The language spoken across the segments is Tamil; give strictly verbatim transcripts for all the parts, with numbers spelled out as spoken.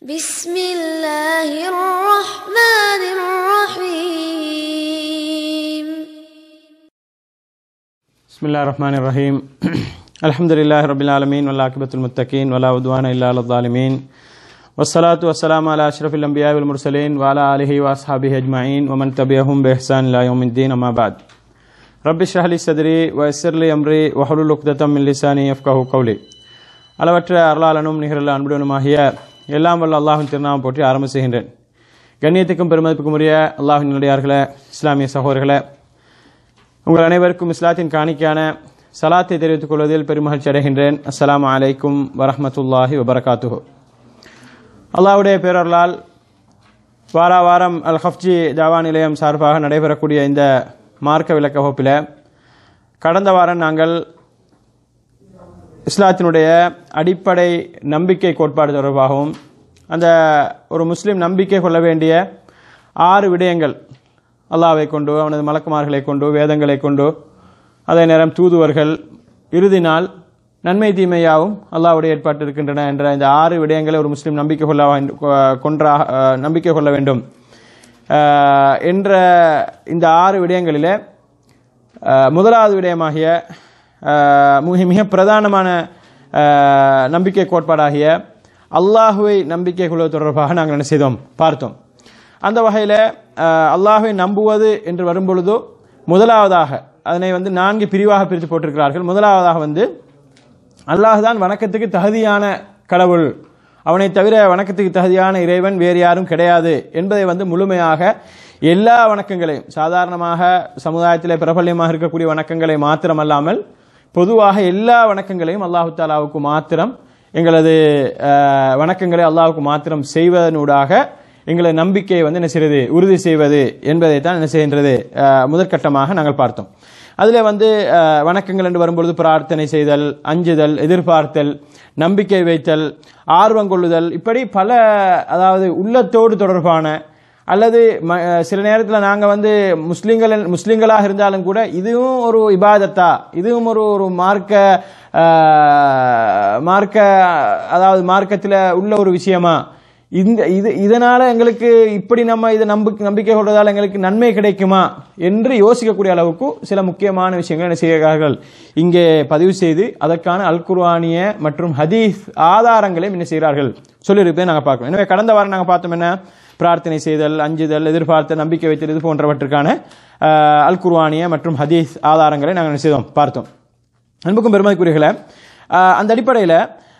بسم الله الرحمن الرحيم بسم الله الرحمن الرحيم الحمد لله رب العالمين والعاقبة للمتقين ولا عدوان إلا على الظالمين والصلاة والسلام على أشرف الأنبياء والمرسلين وعلى آله وأصحابه أجمعين ومن تبعهم بإحسان إلى يوم الدين أما بعد رب اشرح لي صدري ويسر لي أمري واحلل عقدة من لساني يفقهوا قولي அளவற்ற அருளாளனும் நிகரல்ல அன்புடனுமாகிய எல்லாம் வல்ல அல்லாஹ்வின் திருநாமம் போற்றி ஆரம்ப செய்கின்றேன். கண்ணியத்துக்கும் பெருமதிப்புக்கும் உரிய அல்லாஹ்வின் நல்லடியார்களே, இஸ்லாமிய சகோதரர்களே, உங்கள் அனைவருக்கும் இஸ்லாத்தின் காணிக்கான சலாத்தை தெரிவித்துக் கொள்வதில் பெருமகிழ்ச்சி அடைகின்றேன். அஸ்ஸலாமு அலைக்கும் வரஹ்மத்துல்லாஹி வபரகாத்துஹு. அல்லாஹ்வுடைய பேரருளால் வார வாரம் அல் ஹஃப்ஜி தாவா நிலையம் சார்பாக நடைபெறக்கூடிய இந்த மார்க்க விளக்க வகுப்பில் கடந்த வாரம் நாங்கள் இஸ்லாத்தினுடைய அடிப்படை நம்பிக்கை கோட்பாடு தொடர்பாகவும் அந்த ஒரு முஸ்லீம் நம்பிக்கை கொள்ள வேண்டிய ஆறு விடயங்கள், அல்லாஹ்வை கொண்டு, அவனது மலக்குமார்களை கொண்டு, வேதங்களை கொண்டு, அதே நேரம் தூதுவர்கள், இறுதி நாள், நன்மை தீமையாவும் அல்லாஹ்வுடைய ஏற்பாட்டு இருக்கின்றன என்ற இந்த ஆறு விடயங்களை ஒரு முஸ்லீம் நம்பிக்கை கொள்ள கொன்றா நம்பிக்கை கொள்ள வேண்டும் என்ற இந்த ஆறு விடயங்களிலே முதலாவது விடயமாகிய மிக மிக பிரதானமான நம்பிக்கை கோட்பாடாகிய அல்லாஹுவை நம்பிக்கை கொள்வது தொடர்பாக நாங்கள் என்ன செய்தோம் பார்த்தோம். அந்த வகையில் அல்லாஹுவை நம்புவது என்று வரும்பொழுதோ முதலாவதாக அதனை வந்து நான்கு பிரிவாக பிரித்து போட்டிருக்கிறார்கள். முதலாவதாக வந்து அல்லாஹ் தான் வணக்கத்துக்கு தகுதியான கடவுள், அவனை தவிர வணக்கத்துக்கு தகுதியான இறைவன் வேறு யாரும் கிடையாது என்பதை வந்து முழுமையாக எல்லா வணக்கங்களையும், சாதாரணமாக சமுதாயத்தில் பிரபல்யமாக இருக்கக்கூடிய வணக்கங்களை மாத்திரமல்லாமல் பொதுவாக எல்லா வணக்கங்களையும் அல்லாஹு தாலாவுக்கு மாத்திரம், எங்களது வணக்கங்களை அல்லாஹுக்கு மாத்திரம் செய்வதனூடாக எங்களது நம்பிக்கையை வந்து என்ன செய்வது, உறுதி செய்வது என்பதை தான் என்ன செய்கின்றது முதற்கட்டமாக நாங்கள் பார்த்தோம். அதில் வந்து வணக்கங்கள் என்று வரும்பொழுது பிரார்த்தனை செய்தல், அஞ்சுதல், எதிர்பார்த்தல், நம்பிக்கை வைத்தல், ஆர்வம் கொள்ளுதல், இப்படி பல, அதாவது உள்ளத்தோடு தொடர்பான, அல்லது சில நேரத்தில் நாங்கள் வந்து முஸ்லீம்கள் முஸ்லீம்களாக இருந்தாலும் கூட இதுவும் ஒரு இபாதத்தா, இதுவும் ஒரு ஒரு மார்க்க மார்க்க அதாவது மார்க்கத்தில் உள்ள ஒரு விஷயமா, இந்த இது இதனால எங்களுக்கு இப்படி நம்ம இதை நம்பி நம்பிக்கை கொள்வதால் எங்களுக்கு நன்மை கிடைக்குமா என்று யோசிக்கக்கூடிய அளவுக்கு சில முக்கியமான விஷயங்கள் என்ன செய்கிறார்கள் இங்கே பதிவு செய்து அதற்கான அல் குர்ஆனிய மற்றும் ஹதீஸ் ஆதாரங்களையும் என்ன செய்கிறார்கள் சொல்லியிருப்பேன் நாங்கள் பார்க்கணும். எனவே கடந்த வாரம் நாங்கள் பார்த்தோம் என்ன, பிரார்த்தனை செய்தல், அஞ்சுதல், எதிர்பார்த்த, நம்பிக்கை வைத்தல், இது போன்றவற்றுக்கான அல் குர்ஆனிய மற்றும் ஹதீஸ் ஆதாரங்களை நாங்கள் என்ன செய்தோம் பார்த்தோம். அன்புக்கும் பெருமதிக்குரியவர்களே, அந்த அடிப்படையில்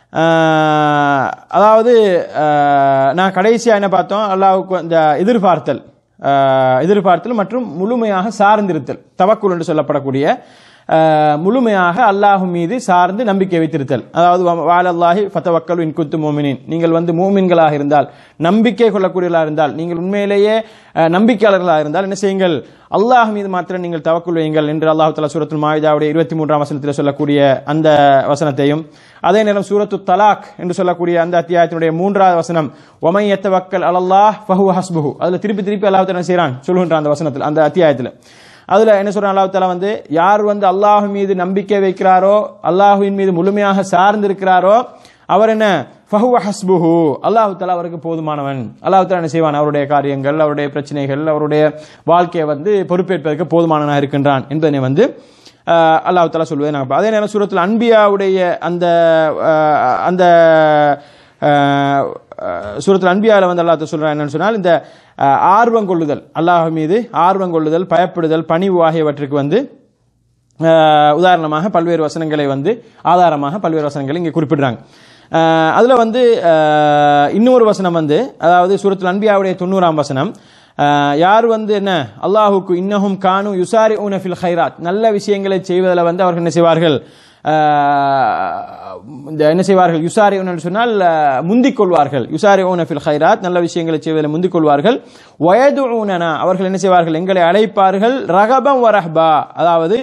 அதாவது நான் கடைசியாக என்ன பார்த்தோம், அல்லாஹ்வுக்கு இந்த எதிர்பார்த்தல் எதிர்பார்த்தல் மற்றும் முழுமையாக சார்ந்திருத்தல், தவக்குல் என்று சொல்லப்படக்கூடிய முழுமையாக அல்லாஹ் மீது சார்ந்து நம்பிக்கை வைத்திருத்தல். அதாவது வாலல்லாஹி ஃபதவக்கலு இன் குன்தும் முஃமினீன், நீங்கள் வந்து மூமின்களாக இருந்தால், நம்பிக்கை கொள்ளக்கூடியவர்களாக இருந்தால், நீங்கள் உண்மையிலேயே நம்பிக்கையாளர்களாக இருந்தால் என்ன செய்யுங்கள், அல்லாஹ் மீது மாத்திரம் நீங்கள் தவக்குல் வையுங்கள் என்று அல்லாஹ் தஆலா சூரத்துல் மாயிதாவுடைய இருபத்தி மூன்றாம் வசனத்தில் சொல்லக்கூடிய அந்த வசனத்தையும், அதே நேரம் சூரத்து தலாக் என்று சொல்லக்கூடிய அந்த அத்தியாயத்தினுடைய மூன்றாவது வசனம் வமை யத்தவக்கல் அலல்லாஹ் ஃபஹுவ ஹஸ்புஹு, அதுல திருப்பி திருப்பி அல்லாஹ் தஆலா என்ன செய்றான் சொல்லுகின்ற அந்த வசனத்தில், அந்த அத்தியாயத்தில் அதுல என்ன சொல்றான் அல்லாஹ் தஆலா வந்து, யார் வந்து அல்லாஹ் மீது நம்பிக்கை வைக்கிறாரோ, அல்லாஹ்வின் மீது முழுமையாக சார்ந்திருக்கிறாரோ, அவர் என்ன ஃபஹுவ ஹஸ்புஹு, அல்லாஹ் தஆலா அவருக்கு போதுமானவன். அல்லாஹ் தஆலா என்ன செய்வான், அவருடைய காரியங்கள், அவருடைய பிரச்சனைகள், அவருடைய வாழ்க்கையை வந்து பொறுப்பேற்பதற்கு போதுமானவனாக இருக்கின்றான் என்பதனை வந்து அல்லாஹ் தஆலா சொல்வதை நாங்கள். அதே நேரம் சூரத்துல் அன்பியாவுடைய அந்த அந்த சூரத்துல் அன்பியாவில் வந்து அல்லாஹ் சொல்றான் என்னன்னு சொன்னால், இந்த ஆர்வம் கொள்ளுதல், அல்லாஹ் மீது ஆர்வம் கொள்ளுதல், பயப்படுதல், பணிவு ஆகியவற்றுக்கு வந்து உதாரணமாக பல்வேறு வசனங்களை வந்து ஆதாரமாக பல்வேறு வசனங்களை இங்கே குறிப்பிடுறாங்க. அதுல வந்து இன்னொரு வசனம் வந்து, அதாவது சூரத்துல் அன்பியாவுடைய தொண்ணூறாம் வசனம், யார் வந்து என்ன அல்லாஹுக்கு இன்னஹும் கானு யுசாரிஊன ஃபில் கைராத், நல்ல விஷயங்களை செய்வதில் வந்து அவர்கள் என்ன செய்வார்கள், என்ன செய்வார்கள், யுசாரிஊன சொன்னால் முந்திக் கொள்வார்கள், யுசாரிஊன ஃபில் கைராத், நல்ல விஷயங்களை செய்வதில் முந்திக் கொள்வார்கள், வயதுஊனனா, அவர்கள் என்ன செய்வார்கள், எங்களை அழைப்பார்கள், ரகபம் வ ரஹ்பா, அதாவது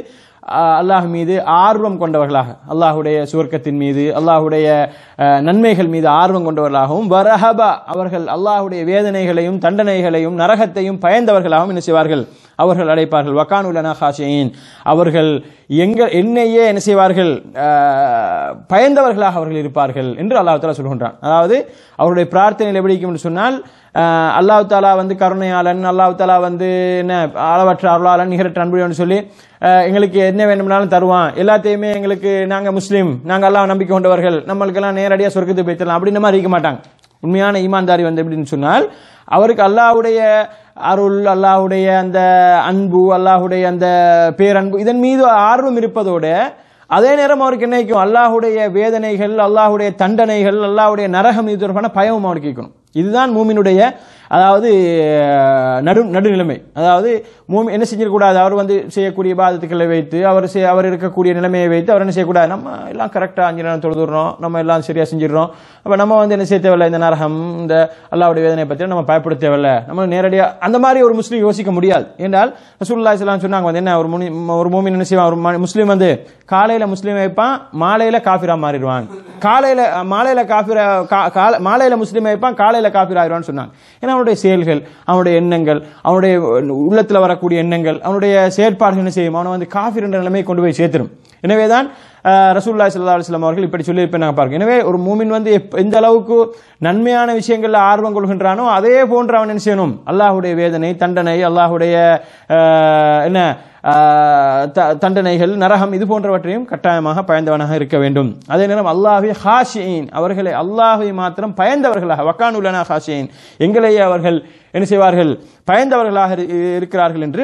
அல்லாஹ் மீது ஆர்வம் கொண்டவர்களாக, அல்லாஹுடைய சுவர்க்கத்தின் மீது அல்லாஹுடைய நன்மைகள் மீது ஆர்வம் கொண்டவர்களாகவும், வரஹபா அவர்கள் அல்லாஹுடைய வேதனைகளையும் தண்டனைகளையும் நரகத்தையும் பயந்தவர்களாகவும் என்ன செய்வார்கள், அவர்கள் அழைப்பார்கள். வகானு லனா ஹாஷியின், அவர்கள் எங்கள் என்னையே என்ன செய்வார்கள், பயந்தவர்களாக அவர்கள் இருப்பார்கள் என்று அல்லாஹ் தஆலா சொல்கின்றான். அதாவது அவருடைய பிரார்த்தனையில் எப்படி இருக்கும் என்று சொன்னால், அல்லாஹ் தாலா வந்து கருணையாளன், அல்லாஹ் தாலா வந்து என்ன அளவற்ற அருளாளன், நிகரற்ற அன்புடையவன் சொல்லி எங்களுக்கு என்ன வேண்டும்னாலும் தருவான், எல்லாத்தையுமே எங்களுக்கு நாங்கள் முஸ்லீம், நாங்கள் அல்லாஹ் நம்பிக்கை கொண்டவர்கள், நம்மளுக்கெல்லாம் நேரடியாக சொர்க்கத்தை போய்த்தரலாம் அப்படின்ற மாதிரி இருக்க மாட்டாங்க. உண்மையான ஈமான்தாரி வந்து எப்படின்னு சொன்னால், அவருக்கு அல்லாஹ்வுடைய அருள், அல்லாஹ்வுடைய அந்த அன்பு, அல்லாஹ்வுடைய அந்த பேரன்பு இதன் மீது ஆர்வம் இருப்பதோட அதே நேரம் அவருக்கு என்ன இருக்கும், அல்லாஹ்வுடைய வேதனைகள், அல்லாஹ்வுடைய தண்டனைகள், அல்லாஹ்வுடைய நரகம் இது தொடர்பான பயமும் அவருக்கு இருக்கணும். இதுதான் மூமினுடைய அதாவது நடு நடுநிலைமை. அதாவது மூமி என்ன செஞ்சிடக்கூடாது, அவர் வந்து செய்யக்கூடிய இபாதத்துக்களை வைத்து அவர் அவர் இருக்கக்கூடிய நிலைமையை வைத்து அவர் என்ன செய்யக்கூடாது, நம்ம எல்லாம் கரெக்டாக அஞ்சு நேரம் தொழுதுறோம், நம்ம எல்லாம் சரியாக செஞ்சிடறோம், அப்போ நம்ம வந்து என்ன செய்ய தேவையில்லை, இந்த நரகம் இந்த அல்லாஹ்வுடைய வேதனை பற்றி நம்ம பயப்பட தேவையில்லை, நம்ம நேரடியாக அந்த மாதிரி ஒரு முஸ்லீம் யோசிக்க முடியாது. என்றால் ரசூலுல்லாஹி ஸல்லல்லாஹு அலைஹி வஸல்லம் சொன்னாங்க வந்து என்ன, ஒரு முனி ஒரு மூமின் என்ன செய்வான், ஒரு முஸ்லீம் வந்து காலையில் முஸ்லீம் வைப்பான், மாலையில் காஃபிரா மாறிடுவான், காலையில் மாலையில் காஃபிரா மாலையில் முஸ்லீம் வைப்பான், காலையில் காஃபிரா ஆயிடுவான்னு சொன்னாங்க. ஏன்னா அவனுடைய செயல்கள், அவனுடைய எண்ணங்கள், அவனுடைய உள்ளத்தில் வரக்கூடிய எண்ணங்கள், அவனுடைய செயற்பாடுகள் என்ன செய்யும், அவனை வந்து காஃபிர் என்ற நிலைமை கொண்டு போய் சேர்த்திடும். எனவேதான் ரசூலுல்லாஹி ஸல்லல்லாஹு அலைஹி வஸல்லம் அவர்கள் இப்படி சொல்லியிருப்பேன் நாங்கள் பாருங்க. எனவே ஒரு மூமின் வந்து எந்த அளவுக்கு நன்மையான விஷயங்கள்ல ஆர்வம் கொள்கின்றானோ அதே போன்று அவன் என்ன செய்யணும், அல்லாஹ்வுடைய வேதனை தண்டனை, அல்லாஹ்வுடைய என்ன தண்டனைகள், நரகம் இது போன்றவற்றையும் கட்டாயமாக பயந்தவனாக இருக்க வேண்டும். அதே நேரம் அல்லாஹ்வை ஹாஷியின், அவர்களை அல்லாஹ்வை மாத்திரம் பயந்தவர்களாக, வகானு லனா ஹாஷியின், எங்களையே அவர்கள் என்ன செய்வார்கள், பயந்தவர்களாக இருக்கிறார்கள் என்று.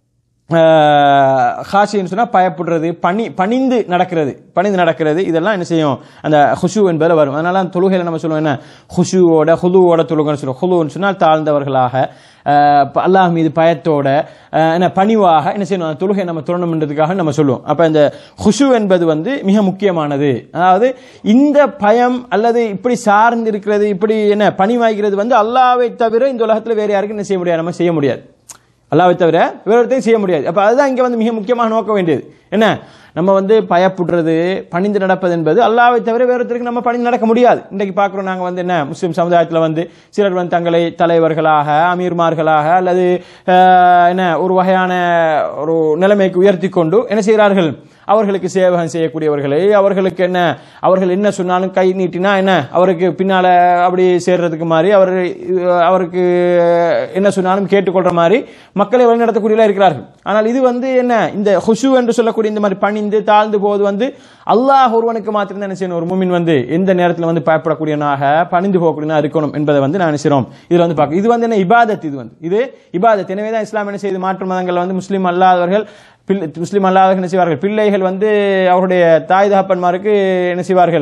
ஹாஷின்னு சொன்னா பயப்படுறது, பணி பணிந்து நடக்கிறது, பணிந்து நடக்கிறது, இதெல்லாம் என்ன செய்யும், அந்த ஹுஷு என்பதில் வரும். அதனால தொழுகையில் நம்ம சொல்லுவோம் என்ன, ஹுஷுவோட ஹுதுவோட தொழுகைன்னு சொல்லுவோம். ஹுதுன்னு சொன்னால் தாழ்ந்தவர்களாக, அல்லாஹ் மீது பயத்தோட என்ன பணிவாக என்ன செய்யணும், தொழுகை நம்ம தொழணும்ன்றதுக்காக நம்ம சொல்லுவோம். அப்ப இந்த ஹுஷு என்பது வந்து மிக முக்கியமானது. அதாவது இந்த பயம் அல்லது இப்படி சார்ந்து இருக்கிறது, இப்படி என்ன பணிவாகிறது வந்து அல்லாஹ்வை தவிர இந்த உலகத்தில் வேற யாருக்கும் என்ன செய்ய முடியாது, நம்ம செய்ய முடியாது, அல்லாஹ்வை தவிர வேறொருத்தையும் செய்ய முடியாது. அப்ப அதுதான் இங்க வந்து மிக முக்கியமாக நோக்க வேண்டியது. என்ன, நம்ம வந்து பயப்படுறது, பணிந்து நடப்பது என்பது அல்லாஹ்வை தவிர வேறொருத்தருக்கு நம்ம பணிந்து நடக்க முடியாது. இன்றைக்கு பார்க்குறோம் நாங்கள் வந்து என்ன, முஸ்லீம் சமுதாயத்தில் வந்து சிலர் வந்து தங்களை தலைவர்களாக, அமீர்மார்களாக அல்லது என்ன ஒரு வகையான ஒரு நிலைமைக்கு உயர்த்தி கொண்டு என்ன செய்கிறார்கள், அவர்களுக்கு சேவகம் செய்யக்கூடியவர்களை, அவர்களுக்கு என்ன அவர்கள் என்ன சொன்னாலும் கை நீட்டினா என்ன அவருக்கு பின்னால அப்படி சேர்றதுக்கு மாதிரி, அவர் அவருக்கு என்ன சொன்னாலும் கேட்டுக்கொள்ற மாதிரி மக்களை வழிநடத்தக்கூடியவர்களாக இருக்கிறார்கள். ஆனால் இது வந்து என்ன, இந்த ஹுஷு என்று சொல்லக்கூடிய இந்த மாதிரி பணிந்து தாழ்ந்து போது வந்து அல்லாஹ் ஒருவனுக்கு மாத்திரம் என்ன செய்யணும், ஒரு மூமின் வந்து எந்த நேரத்தில் வந்து பயப்படக்கூடியவனாக பணிந்து போகக்கூடியவனாக இருக்கணும் என்பதை வந்து நான் நினைக்கிறோம். இதுல வந்து பார்க்க இது வந்து என்ன இபாதத், இது வந்து இது இபாதத். எனவேதான் இஸ்லாம் என்ன செய்து, மாற்று மதங்கள் வந்து முஸ்லீம் அல்லாதவர்கள் முஸ்லீம் அல்லாதவர்கள் என்ன செய்வார்கள், பிள்ளைகள் வந்து அவருடைய தாய் தகப்பன்மாருக்கு என்ன செய்வார்கள்,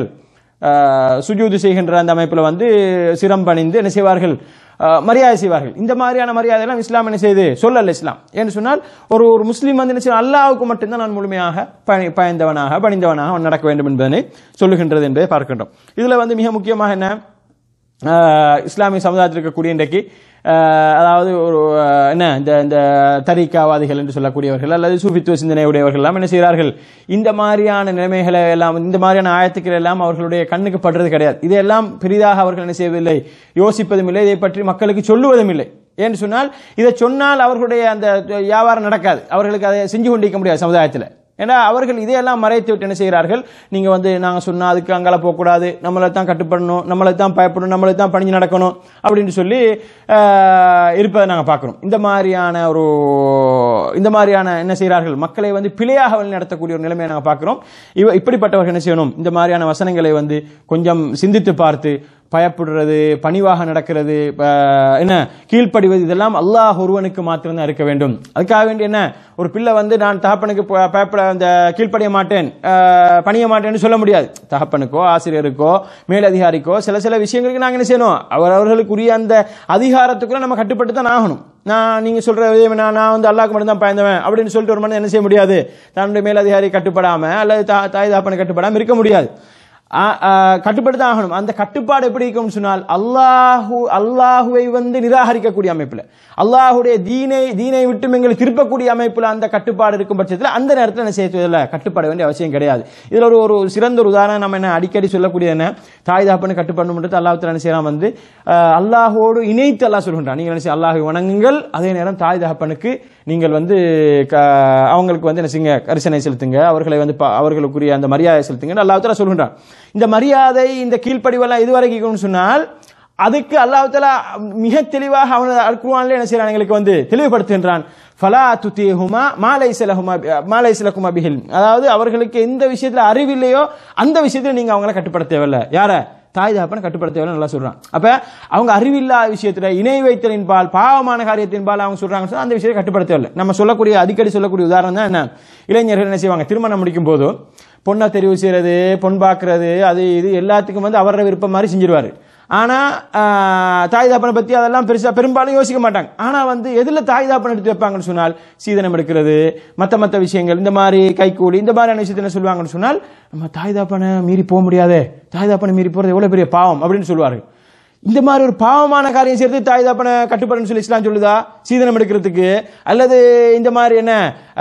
சுஜூது செய்கின்ற அந்த அமைப்பில் வந்து சிரம் பணிந்து என்ன செய்வார்கள், மரியாதை செய்வார்கள். இந்த மாதிரியான மரியாதை எல்லாம் இஸ்லாம் என்ன செய்து சொல்லல. இஸ்லாம் என்று சொன்னால் ஒரு ஒரு முஸ்லீம் வந்து என்ன செய்ய, அல்லாஹ்வுக்கு மட்டும்தான் நான் முழுமையாக பயந்தவனாக பணிந்தவனாக அவன் நடக்க வேண்டும் என்பதனை சொல்லுகின்றது என்பதை பார்க்கின்றோம். இதுல வந்து மிக முக்கியமாக என்ன, இஸ்லாமிய சமுதாயத்தில் இருக்கக்கூடிய இன்றைக்கு அதாவது ஒரு என்ன இந்த இந்த தரீக்காவாதிகள் என்று சொல்லக்கூடியவர்கள் அல்லது சூஃபித்துவ சிந்தனை உடையவர்கள் எல்லாம் என்ன செய்கிறார்கள், இந்த மாதிரியான நிலைமைகளை எல்லாம், இந்த மாதிரியான ஆயத்துக்கள் எல்லாம் அவர்களுடைய கண்ணுக்கு படுறது கிடையாது. இதையெல்லாம் பெரிதாக அவர்கள் என்ன செய்வதில்லை, யோசிப்பதும் இல்லை, இதை பற்றி மக்களுக்கு சொல்லுவதும் இல்லை. ஏன்னு சொன்னால் இதை சொன்னால் அவர்களுடைய அந்த வியாபாரம் நடக்காது, அவர்களுக்கு அதை செஞ்சு கொண்டிருக்க முடியாது சமுதாயத்தில். ஏன்னா அவர்கள் இதையெல்லாம் மறைத்து விட்டு என்ன செய்கிறார்கள், நீங்க வந்து நாங்க சொன்னா அதுக்கு அங்கால போகக்கூடாது, நம்மளை தான் கட்டுப்படணும், நம்மளை தான் பயப்படணும், நம்மளை தான் பணிஞ்சு நடக்கணும் அப்படின்னு சொல்லி இருப்பதை நாங்கள் பார்க்கிறோம். இந்த மாதிரியான ஒரு இந்த மாதிரியான என்ன செய்கிறார்கள், மக்களை வந்து பிழையாக வழி நடத்தக்கூடிய ஒரு நிலைமையை நாங்கள் பார்க்கிறோம். இவ இப்படிப்பட்டவர்கள் என்ன செய்யணும், இந்த மாதிரியான வசனங்களை வந்து கொஞ்சம் சிந்தித்து பார்த்து பயப்படுறது, பணிவாக நடக்கிறது, என்ன கீழ்ப்படிவது, இதெல்லாம் அல்லாஹ் ஒருவனுக்கு மாத்திரம்தான் இருக்க வேண்டும். அதுக்காக வேண்டி என்ன, ஒரு பிள்ளை வந்து நான் தகப்பனுக்கு பயப்பட அந்த கீழ்ப்படிய மாட்டேன் பணிய மாட்டேன்னு சொல்ல முடியாது. தகப்பனுக்கோ ஆசிரியருக்கோ மேலதிகாரிக்கோ சில சில விஷயங்களுக்கு நாங்கள் என்ன செய்யணும், அவர் அவர்களுக்குரிய அந்த அதிகாரத்துக்குள்ள நம்ம கட்டுப்பட்டு தான் ஆகணும். நான் நீங்க சொல்ற நான் நான் வந்து அல்லாஹ்க்கு மட்டும் தான் பயந்தவன் அப்படின்னு சொல்லிட்டு ஒரு மனிதன் என்ன செய்ய முடியாது, தன்னுடைய மேலதிகாரி கட்டுப்படாம அல்லது தாய் தகப்பனை கட்டுப்படாம இருக்க முடியாது. கட்டுப்படுத்த ஆகணும். அந்த கட்டுப்பாடு எப்படி இருக்கும்னு சொன்னால் அல்லாஹு அல்லாஹுவை வந்து நிராகரிக்கக்கூடிய அமைப்புல, அல்லாஹுடைய தீனை தீனை விட்டு எங்களை திருப்பக்கூடிய அமைப்புல அந்த கட்டுப்பாடு இருக்கும் பட்சத்தில் அந்த நேரத்தில் என்ன செய்யறதில்ல, கட்டுப்பாட வேண்டிய அவசியம் கிடையாது. இதுல ஒரு ஒரு சிறந்த ஒரு உதாரணம் நம்ம என்ன அடிக்கடி சொல்லக்கூடிய என்ன, தாய் தாப்பன்னு கட்டுப்படணும் அல்லாஹ் தஆலா என்ன செய்யறான் வந்து அல்லாஹோடு இணைத்து அல்லாஹ் சொல்கின்றான், நீங்கள் என்ன செய்ய அல்லாஹை வணங்குங்கள், அதே நேரம் தாய் தகப்பனுக்கு நீங்கள் வந்து அவங்களுக்கு வந்து என்ன செய்யுங்க, கரிசனை செலுத்துங்க, அவர்களை வந்து அவர்களுக்குரிய அந்த மரியாதை செலுத்துங்க அல்லாஹ் தஆலா சொல்கின்றான். இந்த மரியாதை இந்த கீழ்ப்படிவெல்லாம் இதுவரைக்கும் சொன்னால் அதுக்கு அல்லாஹ் தஆலா மிக தெளிவாக அவனது அல் குர்ஆனில் என்ன செய்யறான், எங்களுக்கு வந்து தெளிவுபடுத்துகின்றான். ஃபலா துதீஹுமா மா லைஸ லஹுமா மா லைஸ லகுமா பிஹில், அதாவது அவர்களுக்கு எந்த விஷயத்தில் அறிவில்லையோ அந்த விஷயத்தில் நீங்க அவங்கள கட்டுப்படுத்த தேவையில்லை. யார, தாய் தகப்பனை கட்டுப்படுத்த தேவையில்லை நல்லா சொல்றான். அப்ப அவங்க அறிவில்லாத விஷயத்துல இணை வைத்தலின் பால் பாவமான காரியத்தின் பால் அவங்க சொல்றாங்க, அந்த விஷயத்தை கட்டுப்படுத்த தேவையில்லை. நம்ம சொல்லக்கூடிய அடிக்கடி சொல்லக்கூடிய உதாரணம் தான் என்ன, இளைஞர்கள் என்ன செய்வாங்க, திருமணம் முடிக்கும் போது பொண்ணை தெரிவு செய்யறது, பொன் பார்க்கறது, அது இது எல்லாத்துக்கும் வந்து அவரோட விருப்பம் மாதிரி செஞ்சிருவாரு. ஆனா தாய் தாப்பனை பத்தி அதெல்லாம் பெருசா பெரும்பாலும் யோசிக்க மாட்டாங்க. ஆனா வந்து எதுல தாய் தாப்பனை எடுத்து வைப்பாங்கன்னு சொன்னால் சீதனம் எடுக்கிறது, மத்த மத்த விஷயங்கள், இந்த மாதிரி கைக்கூலி, இந்த மாதிரியான விஷயத்த என்ன சொல்லுவாங்கன்னு சொன்னால், நம்ம தாய் தாப்பனை மீறி போக முடியாதே, தாய் தாப்பனை மீறி போறது எவ்வளவு பெரிய பாவம் அப்படின்னு சொல்லுவாரு. இந்த மாதிரி ஒரு பாவமான காரியம் செய்யறது தாய் தாப்பனை கட்டுப்படுன்னு சொல்லி இஸ்லாம் சொல்லுதா, சீதனம் எடுக்கிறதுக்கு, அல்லது இந்த மாதிரி என்ன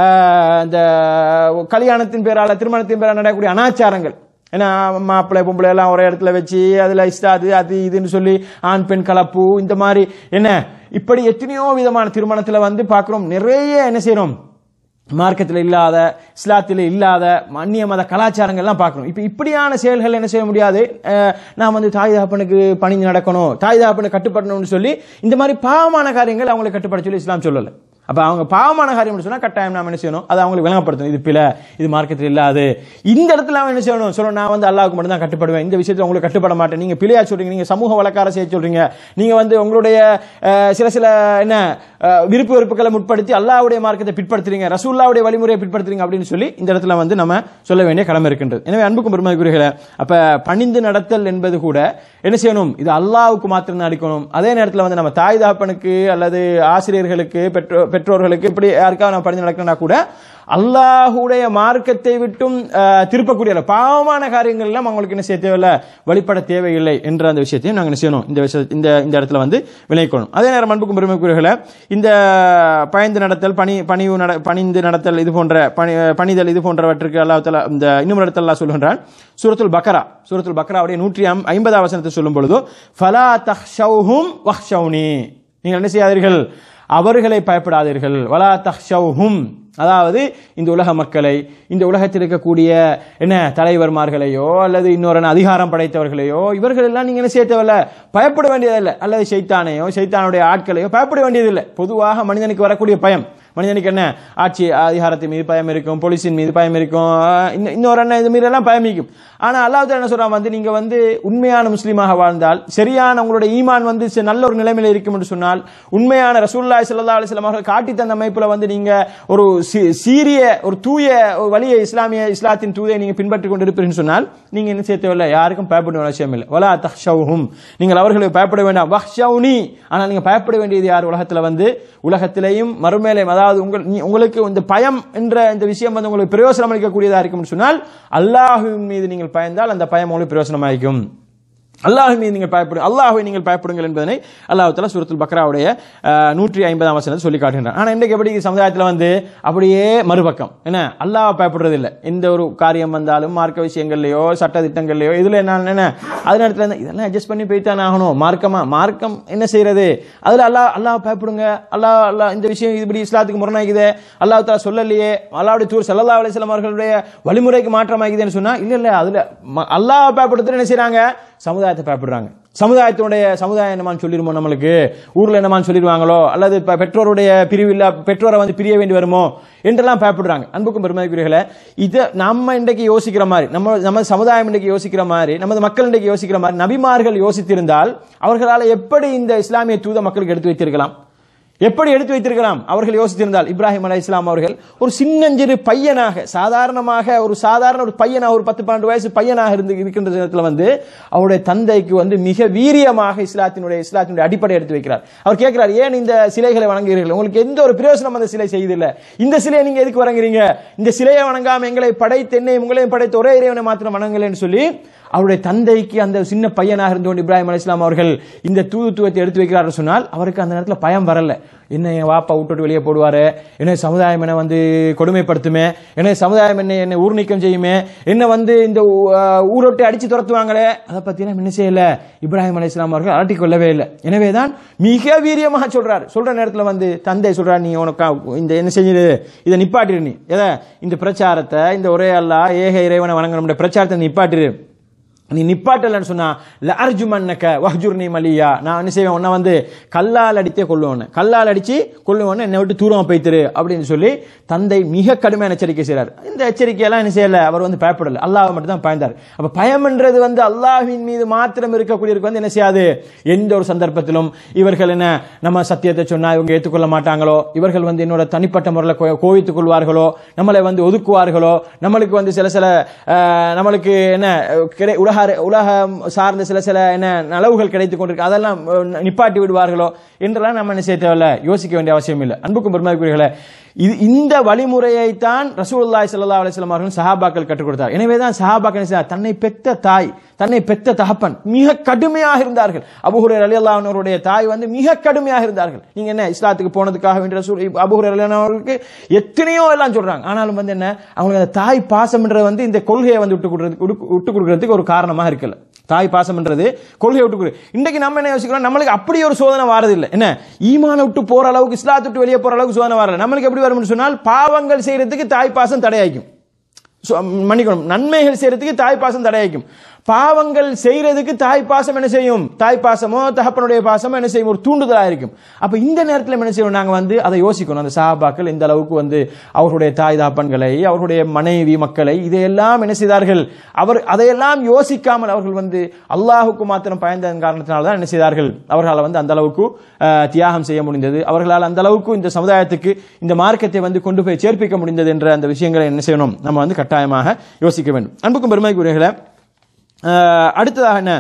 இந்த கல்யாணத்தின் பேரால திருமணத்தின் பேரால நடக்கக்கூடிய அனாச்சாரங்கள், ஏன்னா மாப்பிள்ளை பொம்பளை எல்லாம் ஒரே இடத்துல வச்சு அதுல இஸ்டாது அது இதுன்னு சொல்லி ஆண் பெண் கலப்பு, இந்த மாதிரி என்ன இப்படி எத்தனையோ விதமான திருமணத்துல வந்து பார்க்கிறோம். நிறைய என்ன செய்யறோம், மார்க்கத்தில் இல்லாத இஸ்லாத்தில் இல்லாத அந்நிய மத கலாச்சாரங்கள்லாம் பார்க்கணும். இப்ப இப்படியான செயல்கள் என்ன செய்ய முடியாது, நான் வந்து தாய் தகப்பனுக்கு பணிந்து நடக்கணும், தாய் தகப்பனுக்கு கட்டுப்படணும்னு சொல்லி இந்த மாதிரி பாவமான காரியங்கள் அவங்களை கட்டுப்பட சொல்லி இஸ்லாம் சொல்லல. அப்ப அவங்க பாவமான காரியம் சொன்னா கட்டாயம் நாம என்ன செய்யணும், அதை அவங்களுக்கு விளங்கப்படுத்தணும், இது பிழை, இது மார்க்கத்தில் இல்லாது. இந்த இடத்துல அவன் என்ன செய்யணும், சொல்லணும் நான் வந்து அல்லாஹ்வுக்கு மட்டும் தான் கட்டுப்படுவேன், இந்த விஷயத்துல உங்களுக்கு கட்டுப்பட மாட்டேன், நீங்க பிழையா சொல்றீங்க, நீங்க சமூக வழக்கார செய்ய சொல்றீங்க, நீங்க வந்து உங்களுடைய சில சில என்ன விருப்பு வெறுப்புகளை முற்படுத்தி அல்லாஹ்வுடைய மார்க்கத்தை பிற்படுத்துறீங்க, ரசூலுல்லாஹ்வுடைய வழிமுறையை பிற்படுத்துறீங்க அப்படின்னு சொல்லி இந்த இடத்துல வந்து நம்ம சொல்ல வேண்டிய கடமை இருக்கின்றது. எனவே அன்புக்கும் பெருமதிக்குரியவர்களே, அப்ப பணிந்து நடத்தல் என்பது கூட என்ன செய்யணும், இது அல்லாஹ்வுக்கு மாத்திரம் தான் அளிக்கணும். அதே நேரத்தில் வந்து நம்ம தாய் தகப்பனுக்கு அல்லது ஆசிரியர்களுக்கு பெற்றோர் பெற்றோர்களுக்கு இப்படி யாருக்காக நம்ம பணிந்து நடக்கணும்னா கூட அல்லாஹ்வுடைய மார்க்கத்தை விட்டும் திருப்பக்கூடிய பாவமான காரியங்கள் எல்லாம் அவங்களுக்கு என்ன செய்ய தேவையில்லை, வழிபட தேவையில்லை என்ற அந்த விஷயத்தையும் நாங்கள் என்ன செய்யணும், இந்த இந்த இந்த இடத்துல வந்து விளைவிக்கணும். அதே நேரம் அன்புக்கும் பெருமைக்குரியவர்களே, இந்த பயந்து நடத்தல், பணி பணிவு நட பணிந்து நடத்தல், இது போன்ற பணி பணிதல் இது போன்றவற்றுக்கு அல்லாஹ் தஆலா இந்த இன்னும் இடத்துல அல்லாஹ் சொல்கின்றான். சூரத்துல் பக்ரா சூரத்துல் பக்ராவுடைய நூற்றி ஐம்பதாவது வசனத்தை சொல்லும் பொழுது ஃபலா தஹ்ஷௌஹும் வஹ்ஷௌனி, நீங்கள் என்ன செய்யாதீர்கள், அவர்களை பயப்படாதீர்கள், வலா தஹ்ஷௌஹும், அதாவது இந்த உலக மக்களை, இந்த உலகத்தில் இருக்கக்கூடிய என்ன தலைவர்மார்களையோ அல்லது இன்னொரு அதிகாரம் படைத்தவர்களையோ இவர்கள் எல்லாம் நீங்க என்ன செய்ய தேவையில்ல, பயப்பட வேண்டியதில்லை. அல்லது ஷைத்தானையோ ஷைத்தானுடைய ஆட்களையோ பயப்பட வேண்டியதில்லை. பொதுவாக மனிதனுக்கு வரக்கூடிய பயம், மனிதனுக்கு என்ன ஆட்சி அதிகாரத்தின் மீது பயம் இருக்கும், போலீஸின் மீது பயம் இருக்கும், இன்னொரு என்ன இது மீது எல்லாம் பயம் இருக்கும். ஆனா அல்லாஹ் தஆலா என்ன சொல்றான் வந்து, நீங்க வந்து உண்மையான முஸ்லீமாக வாழ்ந்தால், சரியான உங்களுடைய ஈமான் வந்து நல்ல ஒரு நிலைமையில இருக்கும் என்று சொன்னால், உண்மையான ரசூலுல்லாஹி ஸல்லல்லாஹு அலைஹி வஸல்லம் அவர்கள் காட்டி தந்த அமைப்புல வந்து நீங்க ஒரு சீரிய ஒரு தூய வழியை இஸ்லாமிய இஸ்லாத்தின் தூதை நீங்க பின்பற்றிக் கொண்டு இருப்பீர்கள் சொன்னால் நீங்க என்ன செய்ய தேவையில்லை, யாருக்கும் பயப்பட வேண்டிய அவசியம் இல்லை. வலா தஹ்ஷௌஹும், நீங்கள் அவர்களுக்கு பயப்பட வேண்டாம். வஹ்ஷௌனி, ஆனால் நீங்க பயப்பட வேண்டியது யார், உலகத்துல வந்து உலகத்திலேயும் மறுமையிலேயும், அதாவது உங்கள் உங்களுக்கு இந்த பயம் என்ற இந்த விஷயம் வந்து உங்களுக்கு பிரயோசனம் அளிக்கக்கூடியதா இருக்கும் சொன்னால் அல்லாஹ்வின் மீது நீங்கள் பயந்தால் அந்த பயம் உங்களுக்கு பிரயோசனமாகும். அல்லாஹ்வின் மீது நீங்கள் பயப்படுங்க, அல்லாஹ்வை நீங்கள் பயப்படுங்கள் என்பதனை அல்லாஹ் தஆலா சூரத்துல் பக்ராவுடைய நூற்றி ஐம்பதாம் வசனத்தை சொல்லி காட்டுகிறார். ஆனா இன்றைக்கு எப்படி சமுதாயத்தில் வந்து அப்படியே மறுபக்கம் என்ன, அல்லாஹ் பயப்படுறது இல்லை. எந்த ஒரு காரியம் வந்தாலும் மார்க்க விஷயங்கள்லையோ சட்ட திட்டங்கள்லையோ இதுல என்ன என்ன அது நேரத்தில் இதெல்லாம் அட்ஜஸ்ட் பண்ணி போய்த்தான் ஆகணும். மார்க்கமா மார்க்கம் என்ன செய்யறது, அதுல அல்லாஹ் அல்லாஹ் பயப்படுங்க, அல்லாஹ் அல்லாஹ் இந்த விஷயம் இப்படி இஸ்லாத்துக்கு முரணாகுது, அல்லாஹ் தஆலா சொல்லலையே, அல்லாஹ்வுடைய தூதர் ஸல்லல்லாஹு அலைஹி வஸல்லம் அவர்களுடைய வழிமுறைக்கு மாற்றமாகுதுன்னு சொன்னா இல்ல இல்ல அதுல அல்லாஹ் பயப்படுறது என்ன செய்றாங்க, சமுதாயத்தை பயப்படுறாங்க. சமுதாயத்தினுடைய சமுதாயம் என்னமான்னு சொல்லிருமோ, நம்மளுக்கு ஊர்ல என்னமான்னு சொல்லிடுவாங்களோ, அல்லது பெற்றோருடைய பிரிவு இல்ல பெற்றோரை வந்து பிரிய வேண்டி வருமோ என்றெல்லாம் பயப்படுறாங்க. அன்புக்கும் பெருமதிக்குரியவர்களே, இதை நம்ம இன்றைக்கு யோசிக்கிற மாதிரி, நம்ம நம்ம சமுதாயம் இன்றைக்கு யோசிக்கிற மாதிரி, நமது மக்கள் இன்றைக்கு யோசிக்கிற மாதிரி நபிமார்கள் யோசித்திருந்தால் அவர்களால் எப்படி இந்த இஸ்லாமிய தூத மக்களுக்கு எடுத்து வைத்திருக்கலாம், எப்படி எடுத்து வைத்திருக்கலாம் அவர்கள் யோசித்திருந்தால். இப்ராஹிம் அலைஹிஸ்ஸலாம் அவர்கள் ஒரு சின்னஞ்சிறு பையனாக, சாதாரணமாக ஒரு சாதாரண ஒரு பையனாக, ஒரு பத்து பன்னெண்டு வயசு பையனாக இருந்து இருக்கின்ற நேரத்தில் வந்து அவருடைய தந்தைக்கு வந்து மிக வீரியமாக இஸ்லாத்தினுடைய இஸ்லாத்தினுடைய அடிப்படை எடுத்து வைக்கிறார். அவர் கேட்கிறார், ஏன் இந்த சிலைகளை வணங்குகிறீர்கள், உங்களுக்கு எந்த ஒரு பிரயோசனம் அந்த சிலை செய்தில்லை, இந்த சிலையை நீங்க எதுக்கு வணங்குறீங்க, இந்த சிலையை வணங்காம எங்களை படைத்த என்னை உங்களையும் படைத்த ஒரே இறைவனை மாத்திரம் வணங்கலன்னு சொல்லி அவருடைய தந்தைக்கு அந்த சின்ன பையனாக இருந்து கொண்டு இப்ராஹிம் அலைஹிஸ்ஸலாம் அவர்கள் இந்த தூதுத்துவத்தை எடுத்து வைக்கிறார்கள் சொன்னால் அவருக்கு அந்த நேரத்தில் பயம் வரல. என்ன என் வாப்பா விட்டுட்டு வெளியே போடுவாரு, என்ன சமுதாயம் என்ன வந்து கொடுமைப்படுத்துமே, என்ன சமுதாயம் என்ன என்ன ஊர் நீக்கம் செய்யுமே, என்ன வந்து இந்த ஊரோட்டை அடிச்சு துரத்துவாங்களே, அதை பத்தி என்ன செய்யல இப்ராஹிம் அலைஹிஸ்ஸலாம் அவர்கள் அலட்டி கொள்ளவே இல்லை. எனவேதான் மிக வீரியமாக சொல்றாரு. சொல்ற நேரத்தில் வந்து தந்தை சொல்றாரு, நீ உனக்கு இந்த என்ன செஞ்சது இதை நிப்பாட்டிரு, நீ எதை இந்த பிரச்சாரத்தை இந்த ஒரே அல்லாஹ் ஏக இறைவனை வணங்கணும் பிரச்சாரத்தை நிப்பாட்டிரு. நீ நிப்பாட்டலன்னு சொன்னா லஅர்ஜுமன்னக வஹ்ஜுர்னி மலியா, நான் என்ன செய்வேன் உன்னை வந்து கல்லால் அடித்தே கொள்ளுவேன், கல்லால் அடிச்சு கொள்ளுவேன், என்னை விட்டு தூரமா போய்த்திரு அப்படின்னு சொல்லி தந்தை மிக கடுமையான எச்சரிக்கை செய்றார். இந்த எச்சரிக்கையெல்லாம் என்ன செய்யல, அவர் வந்து பயப்படல, அல்லாஹ் மட்டும் தான் பயந்தார். அப்ப பயம்ன்றது வந்து அல்லாஹ்வின் மீது மாத்திரம் இருக்கக்கூடியவருக்கு வந்து என்ன செய்யாது, எந்த ஒரு சந்தர்ப்பத்திலும் இவர்கள் என்ன நம்ம சத்தியத்தை சொன்னா இவங்க ஏற்றுக்கொள்ள மாட்டாங்களோ, இவர்கள் வந்து என்னோட தனிப்பட்ட முறையில் கோவித்துக் கொள்வார்களோ, நம்மளை வந்து ஒதுக்குவார்களோ, நம்மளுக்கு வந்து சில சில நம்மளுக்கு என்ன உலக உலகம் சார்ந்த சில சில என்ன நலவுகள் கிடைத்துக் கொண்டிருக்கு அதெல்லாம் நிப்பாட்டி விடுவார்களோ என்றெல்லாம் நம்ம என்ன செய்ய தேவையில்ல, யோசிக்க வேண்டிய அவசியம் இல்லை. அன்புக்கும் பெருமதிக்குரியவர்களே, இது இந்த வழிமுறையை தான் ரசூலுல்லாஹி ஸல்லல்லாஹு அலைஹி வஸல்லம் அவர்கள் சஹாபாக்கள் கற்றுக் கொடுத்தார். எனவேதான் சஹாபாக்கள் தன்னை பெற்ற தாய், தன்னை பெற்ற தகப்பன் மிக கடுமையாக இருந்தார்கள். அபூ ஹுரைரா ரலியல்லாஹு அன்ஹு அவருடைய தாய் வந்து மிக கடுமையாக இருந்தார்கள். நீங்க என்ன இஸ்லாத்துக்கு போனதுக்காக வேண்டிய ரசூல் அபூ ஹுரைரா ரலியல்லாஹு அன்ஹு அவர்களுக்கு எத்தனையோ எல்லாம் சொல்றாங்க. ஆனாலும் வந்து என்ன, அவங்களுக்கு அந்த தாய் பாசம்ன்றது வந்து இந்த கொள்கையை வந்து விட்டு கொடுக்கிறதுக்கு விட்டு கொடுக்கிறதுக்கு ஒரு காரணமாக இருக்கல. தாய் பாசம்ன்றது கொள்கையை விட்டு கொடு. இன்றைக்கு நம்ம என்ன யோசிக்கிறோம், நம்மளுக்கு அப்படி ஒரு சோதனை வாரது இல்லை. என்ன ஈமான விட்டு போற அளவுக்கு, இஸ்லாத்தை விட்டு வெளியே போற அளவுக்கு சோதனை வரல. நம்மளுக்கு எப்படி வரும் சொன்னால், பாவங்கள் செய்யறதுக்கு தாய் பாசம் தடையாக்கும், மன்னிக்கணும், நன்மைகள் செய்யறதுக்கு தாய் பாசம் தடையாக்கும். பாவங்கள் செய்யறதுக்கு தாய் பாசம் என்ன செய்யும், தாய் பாசமோ தகப்பனுடைய பாசமோ என்ன செய்யும், ஒரு தூண்டுதலாக இருக்கும். அப்ப இந்த நேரத்தில் என்ன செய்யணும், நாங்க வந்து அதை யோசிக்கணும். அந்த சஹாபாக்கள் இந்த அளவுக்கு வந்து அவர்களுடைய தாய் தாப்பன்களை, அவர்களுடைய மனைவி மக்களை இதையெல்லாம் என்ன செய்தார்கள், அவர் அதையெல்லாம் யோசிக்காமல் அவர்கள் வந்து அல்லாஹுக்கு மாத்திரம் பயந்ததன் காரணத்தினால தான் என்ன செய்தார்கள், அவர்களால் வந்து அந்த அளவுக்கு தியாகம் செய்ய முடிந்தது, அவர்களால் அந்த அளவுக்கு இந்த சமுதாயத்துக்கு இந்த மார்க்கத்தை வந்து கொண்டு போய் சேர்ப்பிக்க முடிந்தது என்ற அந்த விஷயங்களை என்ன செய்யணும், நம்ம வந்து கட்டாயமாக யோசிக்க வேண்டும். அன்புக்கும் பெருமைக்குரியவர்களே, அடுத்ததாக என்ன,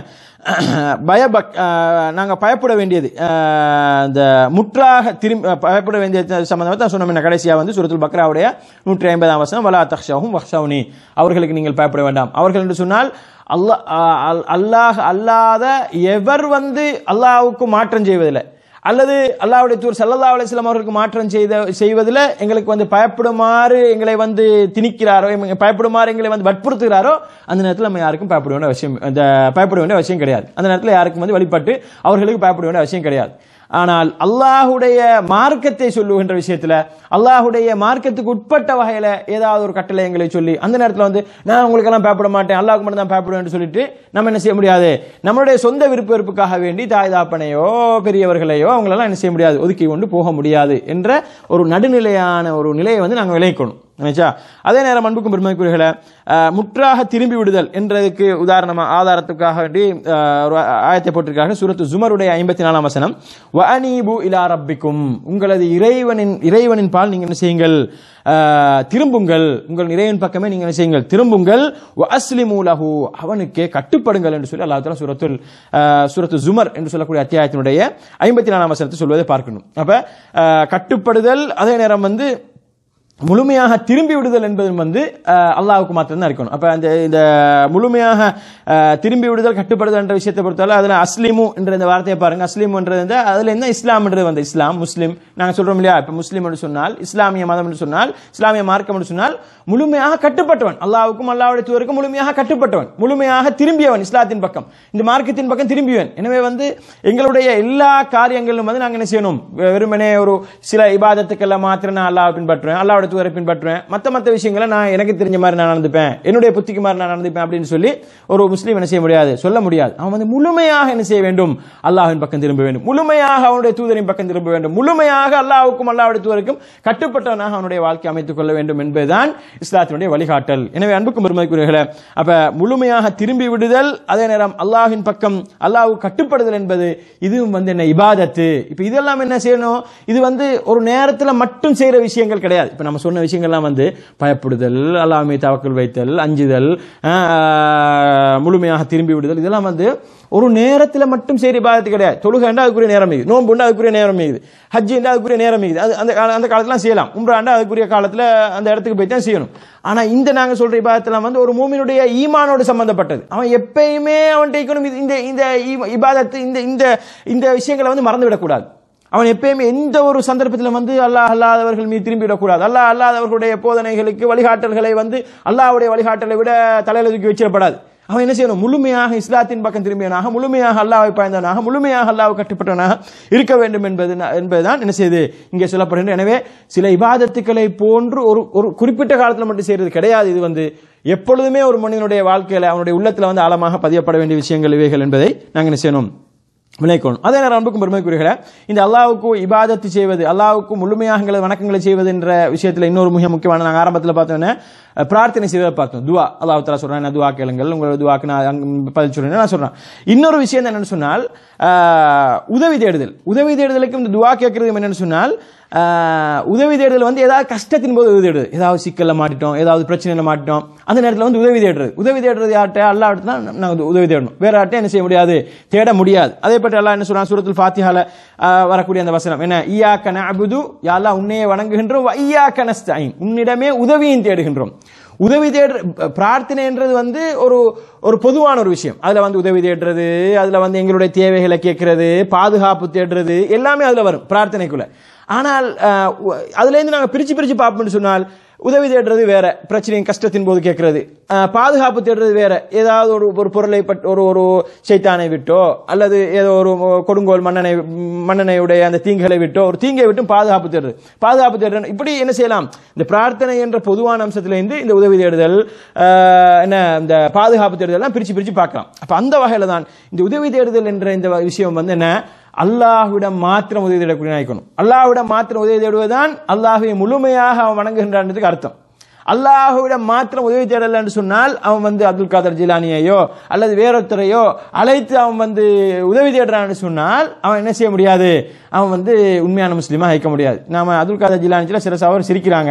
பயபக் நாங்கள் பயப்பட வேண்டியது, இந்த முற்றாக திரும்பி பயப்பட வேண்டிய சம்பந்தமாக தான் சொன்னோம். கடைசியாக வந்து சூரத்துல் பக்ராவுடைய நூற்றி ஐம்பதாம் வசனம், வலா தக்ஷவும் வக்ஷவுனி, அவர்களுக்கு நீங்கள் பயப்பட வேண்டாம். அவர்கள் என்று சொன்னால் அல்லாஹ் அல்லாஹ் அல்லாத எவர் வந்து அல்லாஹ்வுக்கு மாற்றம் செய்வதில்லை, அல்லது அல்லாஹ்வுடைய தூதர் ஸல்லல்லாஹு அலைஹி வஸல்லம் அவர்களுக்கு மாற்றம் செய்த செய்வதில் எங்களுக்கு வந்து பயப்படுமாறு எங்களை வந்து திணிக்கிறாரோ, பயப்படுமாறு எங்களை வந்து வற்புறுத்துகிறாரோ, அந்த நேரத்தில் நம்ம யாருக்கும் பயப்பட வேண்டிய அவசியம் அந்த பயப்பட வேண்டிய அவசியம் கிடையாது. அந்த நேரத்தில் யாருக்கும் வந்து வழிபட்டு அவர்களுக்கு பயப்பட வேண்டிய அவசியம் கிடையாது. ஆனால் அல்லாஹுடைய மார்க்கத்தை சொல்லுகின்ற விஷயத்துல, அல்லாஹுடைய மார்க்கத்துக்கு உட்பட்ட வகையில ஏதாவது ஒரு கட்டளை எங்களை சொல்லி அந்த நேரத்தில் வந்து நான் உங்களுக்கு எல்லாம் பயப்பட மாட்டேன், அல்லாஹ்வுக்கு மட்டும் தான் பயப்படுவேன் சொல்லிட்டு நம்ம என்ன செய்ய முடியாது, நம்மளுடைய சொந்த விருப்ப வெறுப்புக்காக வேண்டி தாய் தாப்பனையோ பெரியவர்களையோ அவங்களெல்லாம் என்ன செய்ய முடியாது, ஒதுக்கி கொண்டு போக முடியாது என்ற ஒரு நடுநிலையான ஒரு நிலையை வந்து நாங்கள் விளைவிக்கணும். அதே நேரம் அன்புக்கும் பெருமைக்குரியவர்களே, முற்றாக திரும்பி விடுதல் என்றதுக்கு உதாரணமா ஆதாரத்துக்காக வேண்டி ஒரு ஆயத்தை போட்டிருக்காங்க. சூரத்து ஜுமருடைய ஐம்பத்தி நாலாம் வசனம், வஅனீபு இலா ரப்பிக்கும், உங்களது இறைவனின் இறைவனின் பால் நீங்கள் என்ன செய்யுங்கள், திரும்புங்கள், உங்கள் இறைவன் பக்கமே நீங்கள் என்ன செய்யுங்கள், திரும்புங்கள், வஅஸ்லிமு லஹு, அவனுக்கே கட்டுப்படுங்கள் என்று சொல்லி அல்லாஹ் தஆலா சூரத்துல் சூரத்து ஜுமர் என்று சொல்லக்கூடிய அத்தியாயத்தினுடைய ஐம்பத்தி நாலாம் வசனத்தை சொல்வதை பார்க்கணும். அப்ப கட்டுப்படுதல், அதே நேரம் வந்து முழுமையாக திரும்பி விடுதல் என்பது வந்து அல்லாஹ்வுக்கு மாத்திரம் தான் இருக்கணும். அப்ப அந்த இந்த முழுமையாக திரும்பி விடுதல் கட்டுப்படுதல் என்ற விஷயத்தை பொறுத்தவரை அதுல அஸ்லிமு என்ற இந்த வார்த்தையை பாருங்க. அஸ்லிமு என்றது அதுல என்ன, இஸ்லாம் என்றது வந்து இஸ்லாம் முஸ்லிம் நாங்க சொல்றோம் இல்லையா. இப்ப முஸ்லிம் என்று சொன்னால், இஸ்லாமிய மதம் என்று சொன்னால், இஸ்லாமிய மார்க்கம் என்று சொன்னால் முழுமையாக கட்டுப்பட்டவன், அல்லாஹ்வுக்கும் அல்லாஹ்வுடைய தூதருக்கும் முழுமையாக கட்டுப்பட்டவன், முழுமையாக திரும்பியவன், இஸ்லாத்தின் பக்கம் இந்த மார்க்கத்தின் பக்கம் திரும்பியவன். எனவே வந்து எங்களுடைய எல்லா காரியங்களிலும் வந்து நாங்க என்ன செய்யணும், வெறுமனே ஒரு சில இபாதத்துக்கெல்லாம் மாத்திரம் நான் அல்லாஹ்வை பின்பற்றுவேன், அல்லாஹ் தூதரை பின்பற்றுவேன், மற்ற மற்ற விஷயங்களை நான் எனக்கு தெரிஞ்ச மாதிரி நான் நடந்துப்பேன், என்னுடைய புத்திக்கு மாதிரி நான் நடந்துப்பேன் அப்படின்னு சொல்லி ஒரு முஸ்லீம் என்ன செய்ய முடியாது, சொல்ல முடியாது. அவன் வந்து முழுமையாக என்ன செய்ய வேண்டும், அல்லாஹ்வின் பக்கம் திரும்ப வேண்டும், முழுமையாக அவனுடைய தூதரின் பக்கம் திரும்ப வேண்டும், முழுமையாக அல்லாஹ்வுக்கும் அல்லாஹ்வுடைய தூதருக்கும் கட்டுப்பட்டவனாக அவனுடைய வாழ்க்கை அமைத்துக் கொள்ள வேண்டும் என்பதுதான் இஸ்லாத்தினுடைய வழிகாட்டல். எனவே அன்புக்கும் பெருமதிக்குரியவர்களே, அப்ப முழுமையாக திரும்பி விடுதல், அதே நேரம் அல்லாஹ்வின் பக்கம் அல்லாஹ்வுக்கு கட்டுப்படுதல் என்பது இதுவும் வந்து என்ன, இபாதத்து. இப்ப இதெல்லாம் என்ன செய்யணும், இது வந்து ஒரு நேரத்தில் மட்டும் செய்யற விஷயங்கள் கிடையாது. இப்ப நம்ம சொன்ன விஷயங்கள்லாம் வந்து பயப்படுதல், அல்லாஹ் மீது தவக்கல் வைத்தல், அஞ்சுதல், முழுமையாக திரும்பி விடுதல், இதெல்லாம் வந்து ஒரு நேரத்தில் மட்டும் சரி இபாதத்து கிடையாது. தொழுகைண்டா அதுக்குரிய நேரம் இருக்குது, நோன்புண்டா அதுக்குரிய நேரம் இருக்குது, ஹஜ்ஜிண்டா அதுக்குரிய நேரம் இருக்குது. அது அந்த அந்த காலத்துல செய்யலாம், உம்ராண்டா அதுக்குரிய காலத்தில் அந்த இடத்துக்கு போய் தான் செய்யணும். ஆனால் இந்த நாங்கள் சொல்ற இபாதத்தெல்லாம் வந்து ஒரு மூமினுடைய ஈமானோடு சம்பந்தப்பட்டது. அவன் எப்பயுமே அவன் இந்த இந்த இபாதத்து இந்த இந்த இந்த விஷயங்களை வந்து மறந்து விடக்கூடாது. அவன் எப்பயுமே எந்த ஒரு சந்தர்ப்பத்தில் வந்து அல்லாஹ் அல்லாதவர்கள் மீது திரும்பி விடக்கூடாது. அல்லாஹ் அல்லாதவர்களுடைய போதனைகளுக்கு வழிகாட்டல்களை வந்து அல்லாஹ்வுடைய வழிகாட்டலை விட தலையில தூக்கி வச்சிடப்படாது. அவன் என்ன செய்யணும்? முழுமையாக இஸ்லாத்தின் பக்கம் திரும்பியவனாக, முழுமையாக அல்லாஹ்வை பாய்ந்தவனாக, முழுமையாக அல்லாஹ்வுக்கு கட்டுப்பட்டவனாக இருக்க வேண்டும் என்பது என்பதுதான் என்ன செய்யுது இங்கே சொல்லப்படுகின்ற. எனவே சில இபாதத்துக்களை போன்று ஒரு ஒரு குறிப்பிட்ட காலத்தில் மட்டும் செய்யறது கிடையாது. இது வந்து எப்பொழுதுமே ஒரு மனிதனுடைய வாழ்க்கையில அவனுடைய உள்ளத்தில் வந்து ஆழமாக பதியப்பட வேண்டிய விஷயங்கள் இவைகள் என்பதை நாங்கள் என்ன செய்யணும்? விளைக்கணும். அதே நேரம் அன்புக்கும் பெருமைக்குரியவர்களே, இந்த அல்லாஹ்வுக்கு இபாதத்து செய்வது, அல்லாஹ்வுக்கு முழுமையாக வணக்கங்களை செய்வது என்ற விஷயத்தில் இன்னொரு மிக முக்கியமான, நாங்கள் ஆரம்பத்தில் பார்த்தோன்னே பிரார்த்தனை செய்வதை பார்த்தோம். துவா, அல்லாஹ் தஆலா சொல்றேன், துவா கேளுங்கள், உங்களோட துவாக்கு நான் பதில் சொல்றேன் நான் சொல்றேன். இன்னொரு விஷயம் என்னன்னு சொன்னால் உதவி தேடுதல். உதவி தேடுதலுக்கு இந்த துவா கேட்கறது என்னன்னு சொன்னால் உதவி தேடுதல் வந்து ஏதாவது கஷ்டத்தின் போது உதவி தேடுது, ஏதாவது சிக்கல்ல மாட்டிட்டோம், ஏதாவது பிரச்சனையில மாட்டிட்டோம், அந்த நேரத்தில் வந்து உதவி தேடுறது. உதவி தேடுறது யார்கிட்ட? அல்லாஹ் இடத்துல நாங்கள் உதவி தேடணும், வேற யார்கிட்ட என்ன செய்ய முடியாது, தேட முடியாது. அதே பற்றி அல்லாஹ் என்ன சொல்றான் சூரத்துல் ஃபாத்திஹால வரக்கூடிய அந்த வசனம் என்ன? இய்யாக நஅபுது, யா அல்லாஹ் உன்னையே வணங்குகின்றோம், வ இய்யாக நஸ்தஈன், உன்னிடமே உதவியும் தேடுகின்றோம். உதவி தேடு பிரார்த்தனைன்றது வந்து ஒரு ஒரு பொதுவான ஒரு விஷயம். அதுல வந்து உதவி தேடுறது, அதுல வந்து எங்களுடைய தேவைகளை கேட்கறது, பாதுகாப்பு தேடுறது எல்லாமே அதுல வரும் பிரார்த்தனைக்குள்ள. ஆனால் அதுல இருந்து நாங்கள் பிரிச்சு பிரிச்சு பார்ப்போம்னு சொன்னால் உதவி தேடுறது வேற, பிரச்சனையும் கஷ்டத்தின் போது கேட்கறது, பாதுகாப்பு தேடுறது வேற, ஏதாவது ஒரு ஒரு பொருளை ஒரு ஒரு சைத்தானை விட்டோ அல்லது ஏதோ ஒரு கொடுங்கோல் மன்னனை மன்னனையுடைய அந்த தீங்குகளை விட்டோ ஒரு தீங்கை விட்டும் பாதுகாப்பு தேடுறது, பாதுகாப்பு தேடுறது, இப்படி என்ன செய்யலாம்? இந்த பிரார்த்தனை என்ற பொதுவான அம்சத்திலிருந்து இந்த உதவி தேடுதல், என்ன இந்த பாதுகாப்பு தேடுதல் பிரிச்சு பிரிச்சு பார்க்கலாம். அப்ப அந்த வகையில தான் இந்த உதவி தேடுதல் என்ற இந்த விஷயம் வந்து என்ன, அல்லாஹ்விடம் மாத்திரம் உதவி தேடக்கூடிய இருக்கணும். அல்லாஹ்விடம் மாத்திரம் உதவி தேடுவதுதான் அல்லாஹ்வை முழுமையாக அவன் வணங்குகின்றான்றதுக்கு அர்த்தம். அல்லாஹ்விடம் மாத்திரம் உதவி தேடல என்று சொன்னால் அவன் வந்து அப்துல் காதர் ஜிலானியையோ அல்லது வேறொருத்தரையோ அழைத்து அவன் வந்து உதவி தேடுறான்னு சொன்னால் அவன் என்ன செய்ய முடியாது? அவன் வந்து உண்மையான முஸ்லீமா ஆயிக்க முடியாது. நாம அப்துல் காதர் ஜிலானியில சில சவர் சிரிக்கிறாங்க,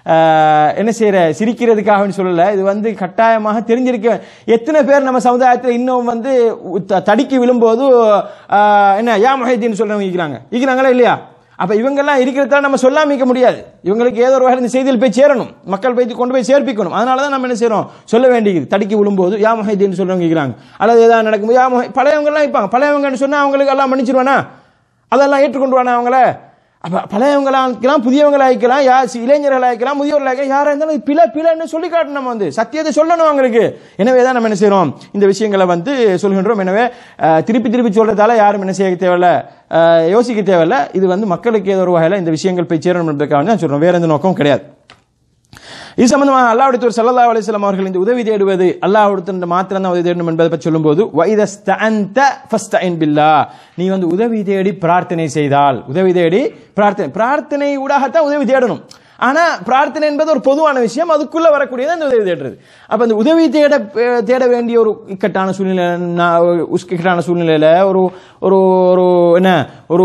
என்ன செய்யற சிரிக்கிறதுக்காக சொல்லல, இது வந்து கட்டாயமாக தெரிஞ்சிருக்க. எத்தனை பேர் நம்ம சமுதாயத்தில் இன்னும் வந்து தடுக்கி விழும்போது என்ன யா முஹைதீன் சொல்றவங்க இருக்கிறாங்க இருக்கிறாங்களா இல்லையா? அப்ப இவங்கெல்லாம் இருக்கிறதால நம்ம சொல்லாம இருக்க முடியாது. இவங்களுக்கு ஏதோ ஒரு வகையில் இந்த செய்தியில் போய் சேரணும், மக்கள் போய் கொண்டு போய் சேர்ப்பிக்கணும். அதனாலதான் நம்ம என்ன செய்யறோம்? சொல்ல வேண்டியது. தடுக்கி விழும்போது யா முஹைதீன் சொல்றவங்க இருக்கிறாங்க, அல்லது ஏதாவது நடக்கும்போது யா முஹை, பழையவங்க எல்லாம் இருப்பாங்க. பழையவங்கன்னு சொன்னா அவங்களுக்கு எல்லாம் மன்னிச்சிருவானா? அதெல்லாம் ஏற்றுக்கொண்டு வானா அவங்கள? அப்ப பழையவங்களாக்கலாம், புதியவங்களாக்கலாம், யார் இளைஞர்களாக்கலாம், முதியோர்களாக்கலாம், யாரா இருந்தாலும் பிழை பிழைன்னு சொல்லி காட்டணும். நம்ம வந்து சத்தியத்தை சொல்லணும் அவங்களுக்கு. எனவே தான் நம்ம என்ன செய்யறோம்? இந்த விஷயங்களை வந்து சொல்கின்றோம். எனவே திருப்பி திருப்பி சொல்றதால யாரும் என்ன செய்ய தேவையில்ல, யோசிக்க தேவையில்ல. இது வந்து மக்களுக்கு ஏதோ ஒரு வகையில் இந்த விஷயங்கள் போய் சேரணும் என்பதற்காக தான் சொல்றோம், வேற எந்த நோக்கம் கிடையாது. இது சம்பந்தமாக அல்லாஹ்வுடைய தூதர் ஸல்லல்லாஹு அலைஹி வஸல்லம் அவர்கள் இந்த உதவி தேடுவது அல்லாஹ்வுடைய மாத்திரம் தான் உதவி தேடணும் என்பதை பற்றி சொல்லும்போது வஇதஸ்தஅன்த ஃபஸ்தஇன் பில்லாஹ், நீ வந்து உதவி தேடி பிரார்த்தனை செய்தால், உதவி தேடி பிரார்த்தனை பிரார்த்தனை ஊடாகத்தான் உதவி தேடணும். ஆனா பிரார்த்தனை என்பது ஒரு பொதுவான விஷயம், அதுக்குள்ள வரக்கூடியது அந்த உதவி தேடுறது. அப்ப அந்த உதவி தேட தேட வேண்டிய ஒரு இக்கட்டான சூழ்நிலை, இக்கட்டான சூழ்நிலையில ஒரு ஒரு ஒரு என்ன ஒரு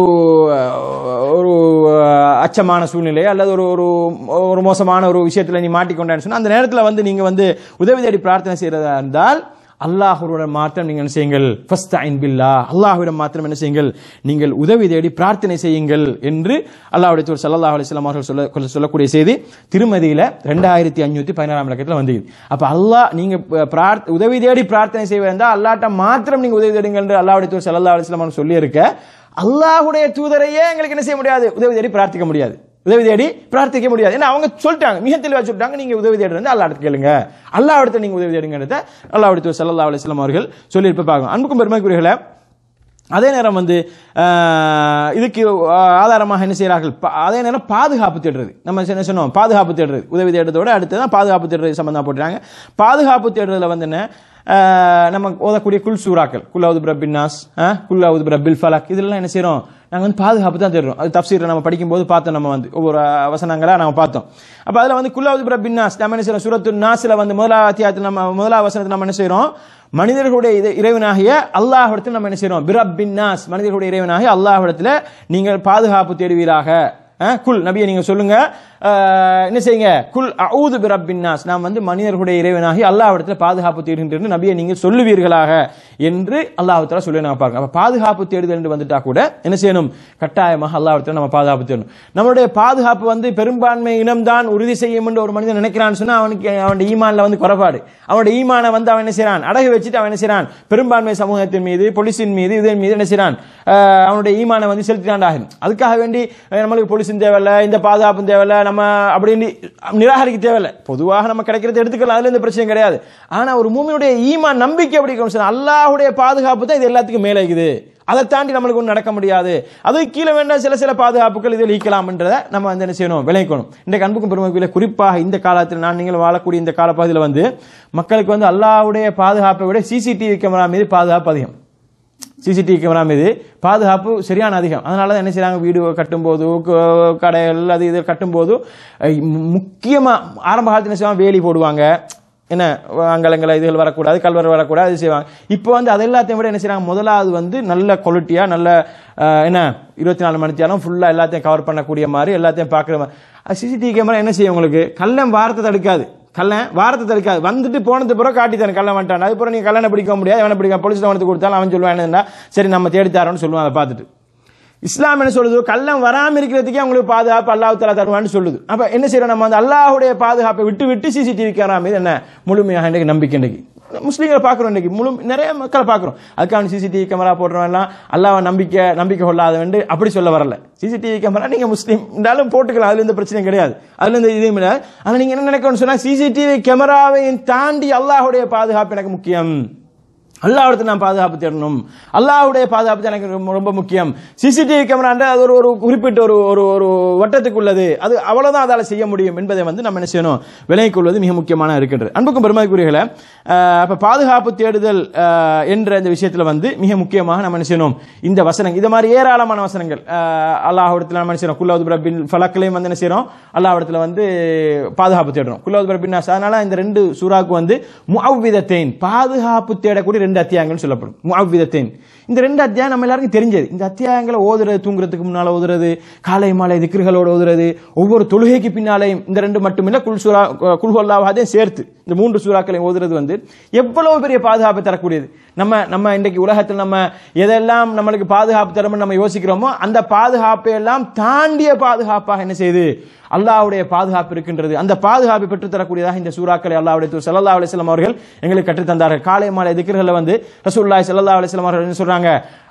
ஒரு அச்சமான சூழ்நிலை அல்லது ஒரு ஒரு மோசமான ஒரு விஷயத்துல நீ மாட்டிக்கொண்டான்னு சொன்னா அந்த நேரத்தில் வந்து நீங்க வந்து உதவி தேடி பிரார்த்தனை செய்யறதா இருந்தால் அல்லாஹ்வுடன் மாத்திரம் நீங்கள் என்ன செய்யுங்கள்? ஃபஸ்தஇன் பில்லாஹ், அல்லாஹ்விடம் மாத்திரம் என்ன செய்யுங்கள்? நீங்கள் உதவி தேடி பிரார்த்தனை செய்யுங்கள் என்று அல்லாஹ்வுடைய தூதர் ஸல்லல்லாஹு அலைஹி வஸல்லம் அவர்கள் சொல்ல சொல்லக்கூடிய செய்தி திருமதியில ரெண்டாயிரத்தி அஞ்சூத்தி பதினாறாம் இலக்கத்தில் வந்து. அப்ப அல்லாஹ் நீங்க உதவி தேடி பிரார்த்தனை செய்வதா அல்லாஹ்ட்ட மாத்திரம் நீங்க உதவி தேடுங்கள் என்று அல்லாஹ்வுடைய தூதர் ஸல்லல்லாஹு அலைஹி வஸல்லம் சொல்லி இருக்க, அல்லாஹ்வுடைய தூதரையே எங்களுக்கு என்ன செய்ய முடியாது? உதவி தேடி பிரார்த்திக்க முடியாது, உதவி தேடி பிரார்த்திக்க முடியாது. ஏன்னா அவங்க சொல்லிட்டாங்க, மிக தெளிவாக சொல்லிட்டாங்க, நீங்க உதவி தேடுறது அல்லாஹ்ட்ட கேளுங்க, அல்லாஹ்விடத்தை நீங்க உதவி தேடுங்கன்றத அல்லாஹ்வுடைய தூதர் ஸல்லல்லாஹு அலைஹி வஸல்லம் அவர்கள் சொல்லியிருப்ப பார்க்கணும். அன்புக்கும் பெருமைக்குரியவர்களே, அதே நேரம் வந்து இதுக்கு ஆதாரமாக என்ன செய்யறார்கள்? அதே நேரம் பாதுகாப்பு தேடுறது. நம்ம என்ன சொன்னோம்? பாதுகாப்பு தேடுறது, உதவி தேடுறதோட அடுத்ததான் பாதுகாப்பு தேடுறது சம்பந்தமா போட்டுறாங்க. பாதுகாப்பு தேடுறதுல வந்து என்ன, நம்ம ஓதக்கூடிய குல் சூறாக்கள், குல் அவுது பிரப்பின் நாஸ், குல் அவுது பிரப்பில் ஃபலக், இதெல்லாம் என்ன செய்யறோம்? நாங்கள் வந்து பாதுகாப்பு தான் தேடுறோம். அது தஃப்சீரை நம்ம படிக்கும்போது பார்த்தோம், நம்ம வந்து ஒவ்வொரு வசனங்களா நம்ம பார்த்தோம். அப்ப அதுல வந்து குல் அவுது பிரப்பின் நாஸ் நம்ம என்ன செய்யறோம்? சூரத்து நாஸ்ல வந்து முதலாவது அத்தியாயத்தில் நம்ம முதலாவது வசனத்தில் நம்ம என்ன செய்யறோம்? மனிதர்களுடைய இறைவனாகிய அல்லாஹ்விடத்தில் நம்ம என்ன செய்யறோம்? பிரப்பின் நாஸ், மனிதர்களுடைய இறைவனாகிய அல்லாஹ்விடத்தில் நீங்கள் பாதுகாப்பு தேடுவீராக. குல் நபியை நீங்க சொல்லுங்க, என்ன செய்யுங்க, குல் அஊது பிரப்பின் நாஸ், நாம் வந்து மனிதர்களுடைய இறைவனாகி அல்லாஹ்விடத்தில் பாதுகாப்பு தேடுகின்றேன் நபியை நீங்கள் சொல்லுவீர்களாக என்று அல்லாஹ் தஆலா சொல்லி நான் பாருங்க. அப்ப பாதுகாப்பு தேடுதல் என்று வந்துட்டா கூட என்ன செய்யணும், கட்டாயமாக அல்லாஹ்விடத்தில் நம்ம பாதுகாப்பு தேடணும். நம்மளுடைய பாதுகாப்பு வந்து பெரும்பான்மை இனம்தான் உறுதி செய்யும் என்று ஒரு மனிதன் நினைக்கிறான்னு சொன்னா அவனுக்கு அவனுடைய ஈமான்ல வந்து குறைபாடு. அவனுடைய ஈமானை வந்து அவன் என்ன செய்யறான், அடகு வச்சுட்டு அவன் என்ன செய்யறான், பெரும்பான்மை சமூகத்தின் மீது போலீஸின் மீது இதன் மீது என்ன செய்யறான், அவனுடைய ஈமானை வந்து செலுத்தினாண்டாகும். அதுக்காக வேண்டி நம்மளுக்கு போலீஸும் தேவையில்ல, இந்த பாதுகாப்பும் தேவையில்ல, நம்ம அப்படின்னு நிராகரிக்க தேவையில்லை. பொதுவாக நம்ம கிடைக்கிறத எடுத்துக்கலாம், அதுல எந்த பிரச்சனையும் கிடையாது. ஆனா ஒரு மூமியுடைய ஈமான் நம்பிக்கை எப்படி இருக்கணும், அல்லாஹ்வுடைய பாதுகாப்பு தான் இது எல்லாத்துக்கும் மேலே இருக்குது. அதை தாண்டி நம்மளுக்கு ஒன்றும் நடக்க முடியாது. அது கீழே வேண்டாம் சில சில பாதுகாப்புகள் இதில் ஈக்கலாம்ன்றதை நம்ம வந்து என்ன செய்யணும், விளைவிக்கணும். இன்றைக்கு அன்புக்கும் பெருமைக்குள்ள குறிப்பாக இந்த காலத்தில் நான் நீங்கள் வாழக்கூடிய இந்த காலப்பகுதியில் வந்து மக்களுக்கு வந்து அல்லாஹ்வுடைய பாதுகாப்பை விட சிசிடிவி கேமரா மீது பாதுகாப்பு அதிகம். சிசிடிவி கேமரா மீது பாதுகாப்பு சரியான அதிகம். அதனால தான் என்ன செய்யறாங்க, வீடு கட்டும்போது கடைகள் அது இது கட்டும்போது முக்கியமாக ஆரம்ப காலத்தில் என்ன செய்வாங்க, வேலி போடுவாங்க, என்ன அங்கலங்களை இதுகள் வரக்கூடாது, கல்வர் வரக்கூடாது, அது செய்வாங்க. இப்போ வந்து அது எல்லாத்தையும் விட என்ன செய்யறாங்க, முதலாவது வந்து நல்ல குவாலிட்டியா நல்ல என்ன இருபத்தி நாலு மணி நேரம் ஃபுல்லா எல்லாத்தையும் கவர் பண்ணக்கூடிய மாதிரி எல்லாத்தையும் பார்க்குற மாதிரி. சிசிடிவி கேமரா என்ன செய்யும், உங்களுக்கு கள்ளம் வாரத்தை தடுக்காது, கள்ளன் வாரத்தை தடுக்காது, வந்துட்டு போனது பிறகு காட்டி தரேன் கள்ளன் வந்துட்டான், அதுக்கப்புறம் நீங்க கல்லனை பிடிக்க முடியாது, அவனை பிடிக்க போலீஸ் வந்து கொடுத்தாலும் அவன் சொல்லுவான் என்னன்னா சரி நம்ம தேடித்தாரோன்னு சொல்லுவான். அதை பார்த்துட்டு இஸ்லாம் என்ன சொல்லுது, கள்ளம் வராமல் இருக்கிறதுக்கே அவங்களுக்கு பாதுகாப்பு அல்லாஹ் தஆலா தருவான்னு சொல்லுது. அப்ப என்ன செய்யறோம், நம்ம அந்த அல்லாஹ்வுடைய பாதுகாப்பை விட்டு விட்டு சிசிடிவி கேமரா மீது என்ன முழுமையாக இன்றைக்கு நம்பிக்கை இன்றைக்கு முஸ்லீம்களை பார்க்குறோம், இன்றைக்கு முழு நிறைய மக்களை பார்க்குறோம். அதுக்கான சிசிடிவி கேமரா போடுறோம் எல்லாம் அல்லாஹ் நம்பிக்கை நம்பிக்கை கொள்ளாத வேண்டு அப்படி சொல்ல வரல. சிசிடிவி கேமரா நீங்க முஸ்லீம் இருந்தாலும் போட்டுக்கலாம், அதுல எந்த பிரச்சனையும் கிடையாது, அதுல இருந்து இதுவும் இல்லை. ஆனா நீங்க என்ன நினைக்கணும்னு சொன்னா சிசிடிவி கேமராவையும் தாண்டி அல்லாஹ்வுடைய பாதுகாப்பு எனக்கு முக்கியம், அல்லாஹ்விடத்தில் நான் பாதுகாப்பு தேடணும், அல்லாஹ்வுடைய பாதுகாப்பு எனக்கு ரொம்ப முக்கியம். சிசிடிவி கேமரா அது ஒரு ஒரு குறிப்பிட்ட ஒரு ஒரு ஒரு வட்டத்துக்குள்ளது, அது அவ்வளவுதான் அதால செய்ய முடியும் என்பதை வந்து நம்ம என்ன செய்யணும், விலகிக் கொள்வது மிக முக்கியமான இருக்கின்றது. அன்புக்கும் பெருமதிக்குரியவர்களே, அப்ப பாதுகாப்பு தேடுதல் என்ற இந்த விஷயத்துல வந்து மிக முக்கியமாக நம்ம என்ன செய்யணும், இந்த வசனங்கள் இது மாதிரி ஏராளமான வசனங்கள் அல்லாஹ்விடத்தில் நம்ம என்ன செய்யணும், குல் பிரபின் ஃபலக்லையும் வந்து என்ன செய்யறோம், அல்லாஹ்விடத்தில் வந்து பாதுகாப்பு தேடுறோம், குல் பிரபின் நாஸ். அதனால இந்த ரெண்டு சூறாக்கு வந்து முஅவ்விதத்தைன் பாதுகாப்பு தேடக்கூடிய ரெண்டு அத்தியாயங்கள் சொல்லப்படும். முஅவ்விதத்தைன் இந்த ரெண்டு அத்தியாயம் நம்ம எல்லாருக்கும் தெரிஞ்சது. இந்த அத்தியாயங்களை ஓதுறது, தூங்குறதுக்கு முன்னால ஓதுறது, காலை மாலை திக்ருகளோடு ஓதுறது, ஒவ்வொரு தொழுகைக்கு பின்னாலையும் இந்த ரெண்டு மட்டுமில்ல குல் சூரா குல் ஹுவல்லாஹ் சேர்த்து இந்த மூன்று சூறாக்களையும் ஓதுறது வந்து எவ்வளவு பெரிய பாதுகாப்பு தரக்கூடியது. நம்ம நம்ம இன்றைக்கு உலகத்தில் நம்ம எதெல்லாம் நம்மளுக்கு பாதுகாப்பு தரணும்னு நம்ம யோசிக்கிறோமோ அந்த பாதுகாப்பை எல்லாம் தாண்டிய பாதுகாப்பாக என்ன செய்யுது, அல்லாஹ்வுடைய பாதுகாப்பு இருக்கின்றது. அந்த பாதுகாப்பை பெற்றுத் தரக்கூடியதாக இந்த சூறாக்களை அல்லாஹ்வுடைய தூதர் ஸல்லல்லாஹு அலைஹி வஸல்லம் அவர்கள் எங்களுக்கு கற்றுத் தந்தார்கள். காலை மாலை திக்ருகளை வந்து ரசூலுல்லாஹி ஸல்லல்லாஹு அலைஹி வஸல்லம் அவர்கள் என்ன சொல்றாங்க,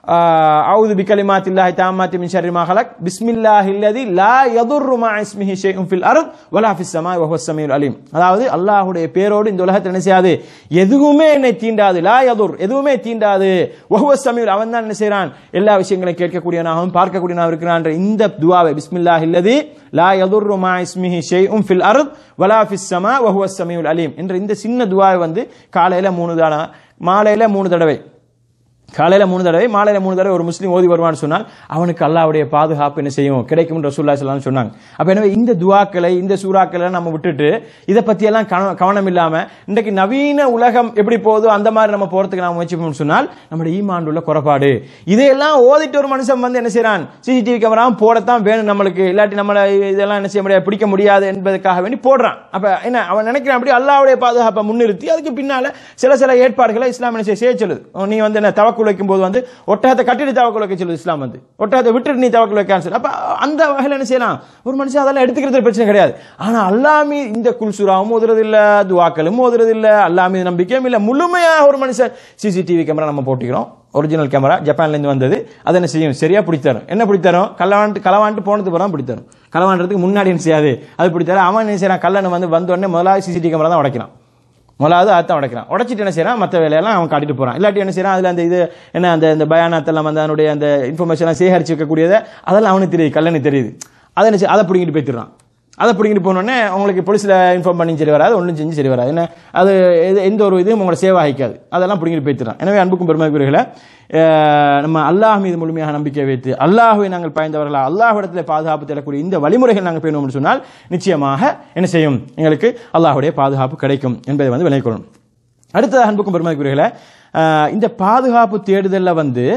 அஊது பிகலிமாத்தில்லாஹி தாம்மாத்தி மின் ஷர்ரி மா ஹலக் பிஸ்மில்லாஹில்லதி லா யதுர்ரு மா இஸ்மிஹி ஷைஉன் ஃபில் அர்த் வலா ஃபிஸ் ஸமாஇ வஹுவஸ் ஸமீஉல் அலீம். அதாவது அல்லாஹ்வுடைய பேரோடு இந்த உலகத்தில் என்ன செய்யாது, எதுவுமே என்னை தீண்டாது, லா யதுர் எதுவுமே தீண்டாது, வஹுவஸ் ஸமீஉல் அவன் தான் என்ன செய்றான், எல்லா விஷயங்களையும் கேட்கக்கூடியவனாகவும் பார்க்கக்கூடியவனாகவும் இருக்கிறான். இந்த துஆவை பிஸ்மில்லாஹில்லதி லா யதுர்ரு மா இஸ்மிஹி ஷைஉன் ஃபில் அர்த் வலா ஃபிஸ் ஸமாஇ வஹுவஸ் ஸமீஉல் அலீம் என்ற இந்த சின்ன துஆவை வந்து காலையில மூணு தடவை, மாலையில மூணு தடவை, காலையில மூணு தடவை மாலையில மூணு தடவை ஒரு முஸ்லீம் ஓதி வருவான்னு சொன்னால் அவனுக்கு அல்லாஹ்வுடைய பாதுகாப்பு என்ன செய்யும், கிடைக்கும் ரசூலுல்லாஹி ஸல்லல்லாஹு அலைஹி வஸல்லம் சொன்னாங்க. அப்ப எனவே இந்த துஆக்களை இந்த சூறாக்களை நம்ம விட்டுட்டு இதை பத்தி எல்லாம் கவனம் இல்லாம இன்றைக்கு நவீன உலகம் எப்படி போகுதோ அந்த மாதிரி நம்ம போறதுக்கு நாம முயற்சி பண்ணோம்னு சொன்னால் நம்முடைய ஈமான் உள்ள குறைபாடு. இதையெல்லாம் ஓதிட்டு ஒரு மனுஷன் வந்து என்ன செய்யறான், சிசிடிவி கேமராவும் போடத்தான் வேணும் நம்மளுக்கு, இல்லாட்டி நம்மள இதெல்லாம் என்ன செய்ய முடியாது, பிடிக்க முடியாது என்பதற்காக வேண்டி போடுறான். அப்ப என்ன அவன் நினைக்கிறான், அப்படி அல்லாஹ்வுடைய பாதுகாப்பை முன்னிறுத்தி அதுக்கு பின்னால சில சில ஏற்பாடுகளை இஸ்லாம் என்ன செய்ய சொல்லுது. நீ வந்து என்ன தவக்குல் வைக்கும் போது வந்து ஒட்டகத்தை கட்டிட்டு தவக்குல் வைக்க சொல்லுது இஸ்லாம், வந்து ஒட்டகத்தை விட்டுட்டு நீ தவக்குல் வைக்கான்னு சொல்லு. அப்ப அந்த வகையில் என்ன செய்யலாம், ஒரு மனுஷன் அதெல்லாம் எடுத்துக்கிறது பிரச்சனை கிடையாது. ஆனா அல்லாஹ் மீது இந்த குல் சூராவும் ஓதுறது இல்ல, துஆக்களும் ஓதுறது இல்ல, அல்லாஹ் மீது நம்பிக்கையும் இல்ல. முழுமையாக ஒரு மனுஷன் சிசிடிவி கேமரா நம்ம போட்டுக்கிறோம், ஒரிஜினல் கேமரா ஜப்பான்ல இருந்து வந்தது, அதை என்ன செய்யும், சரியா பிடித்தரும். என்ன பிடித்தரும், களவாண்டு களவாண்டு போனது போறான் பிடித்தரும், களவாண்டுறதுக்கு முன்னாடி என்ன செய்யாது அது பிடித்தாரு. அவன் என்ன செய்யறான், கல்லனை வந்து வந்த உடனே முதலாவது சிசிடிவி கேமரா தான் உடைக்கிறான், முதலாவது அதான் உடைக்கிறான். உடைச்சிட்டு என்ன செய்யறான், மற்ற வேலையெல்லாம் அவன் காட்டிட்டு போறான். இல்லாட்டி என்ன செய்யறான், அதுல அந்த இது என்ன அந்த இந்த பயானத்தெல்லாம் வந்து அதனுடைய அந்த இன்ஃபர்மேஷன் சேகரிச்சு வைக்கக்கூடியதை அதெல்லாம் அவனுக்கு தெரியுது, கல்லனுக்கு தெரியுது. அதை என்ன அதை பிடிங்கிட்டு போய்த்துறான். அதை பிடிங்கிட்டு போனோடனே உங்களுக்கு போலீஸ்ல இன்ஃபார்ம் பண்ணி சரி வராது, ஒன்றும் செஞ்சு சரி வராது, என்ன அது எந்த ஒரு இதுவும் உங்களை சேவ் ஆகிக்காது, அதெல்லாம் பிடிங்கிட்டு போய்த்துறான். எனவே அன்புக்கும் பெருமதிக்குரியவர்களே, நம்ம அல்லாஹ் மீது முழுமையாக நம்பிக்கை வைத்து அல்லாஹ்வை நாங்கள் பயந்தவர்களா அல்லாஹ்விடத்தில் பாதுகாப்பு தேடக்கூடிய இந்த வழிமுறைகள் நாங்கள் பேணுவோம் சொன்னால் நிச்சயமாக என்ன செய்யும், எங்களுக்கு அல்லாஹ்வுடைய பாதுகாப்பு கிடைக்கும் என்பதை வந்து விளைவிக்கணும். அடுத்த அன்புக்கும் பெருமதிக்குரியவர்களே, இந்த பாதுகாப்பு தேடுதலில் வந்து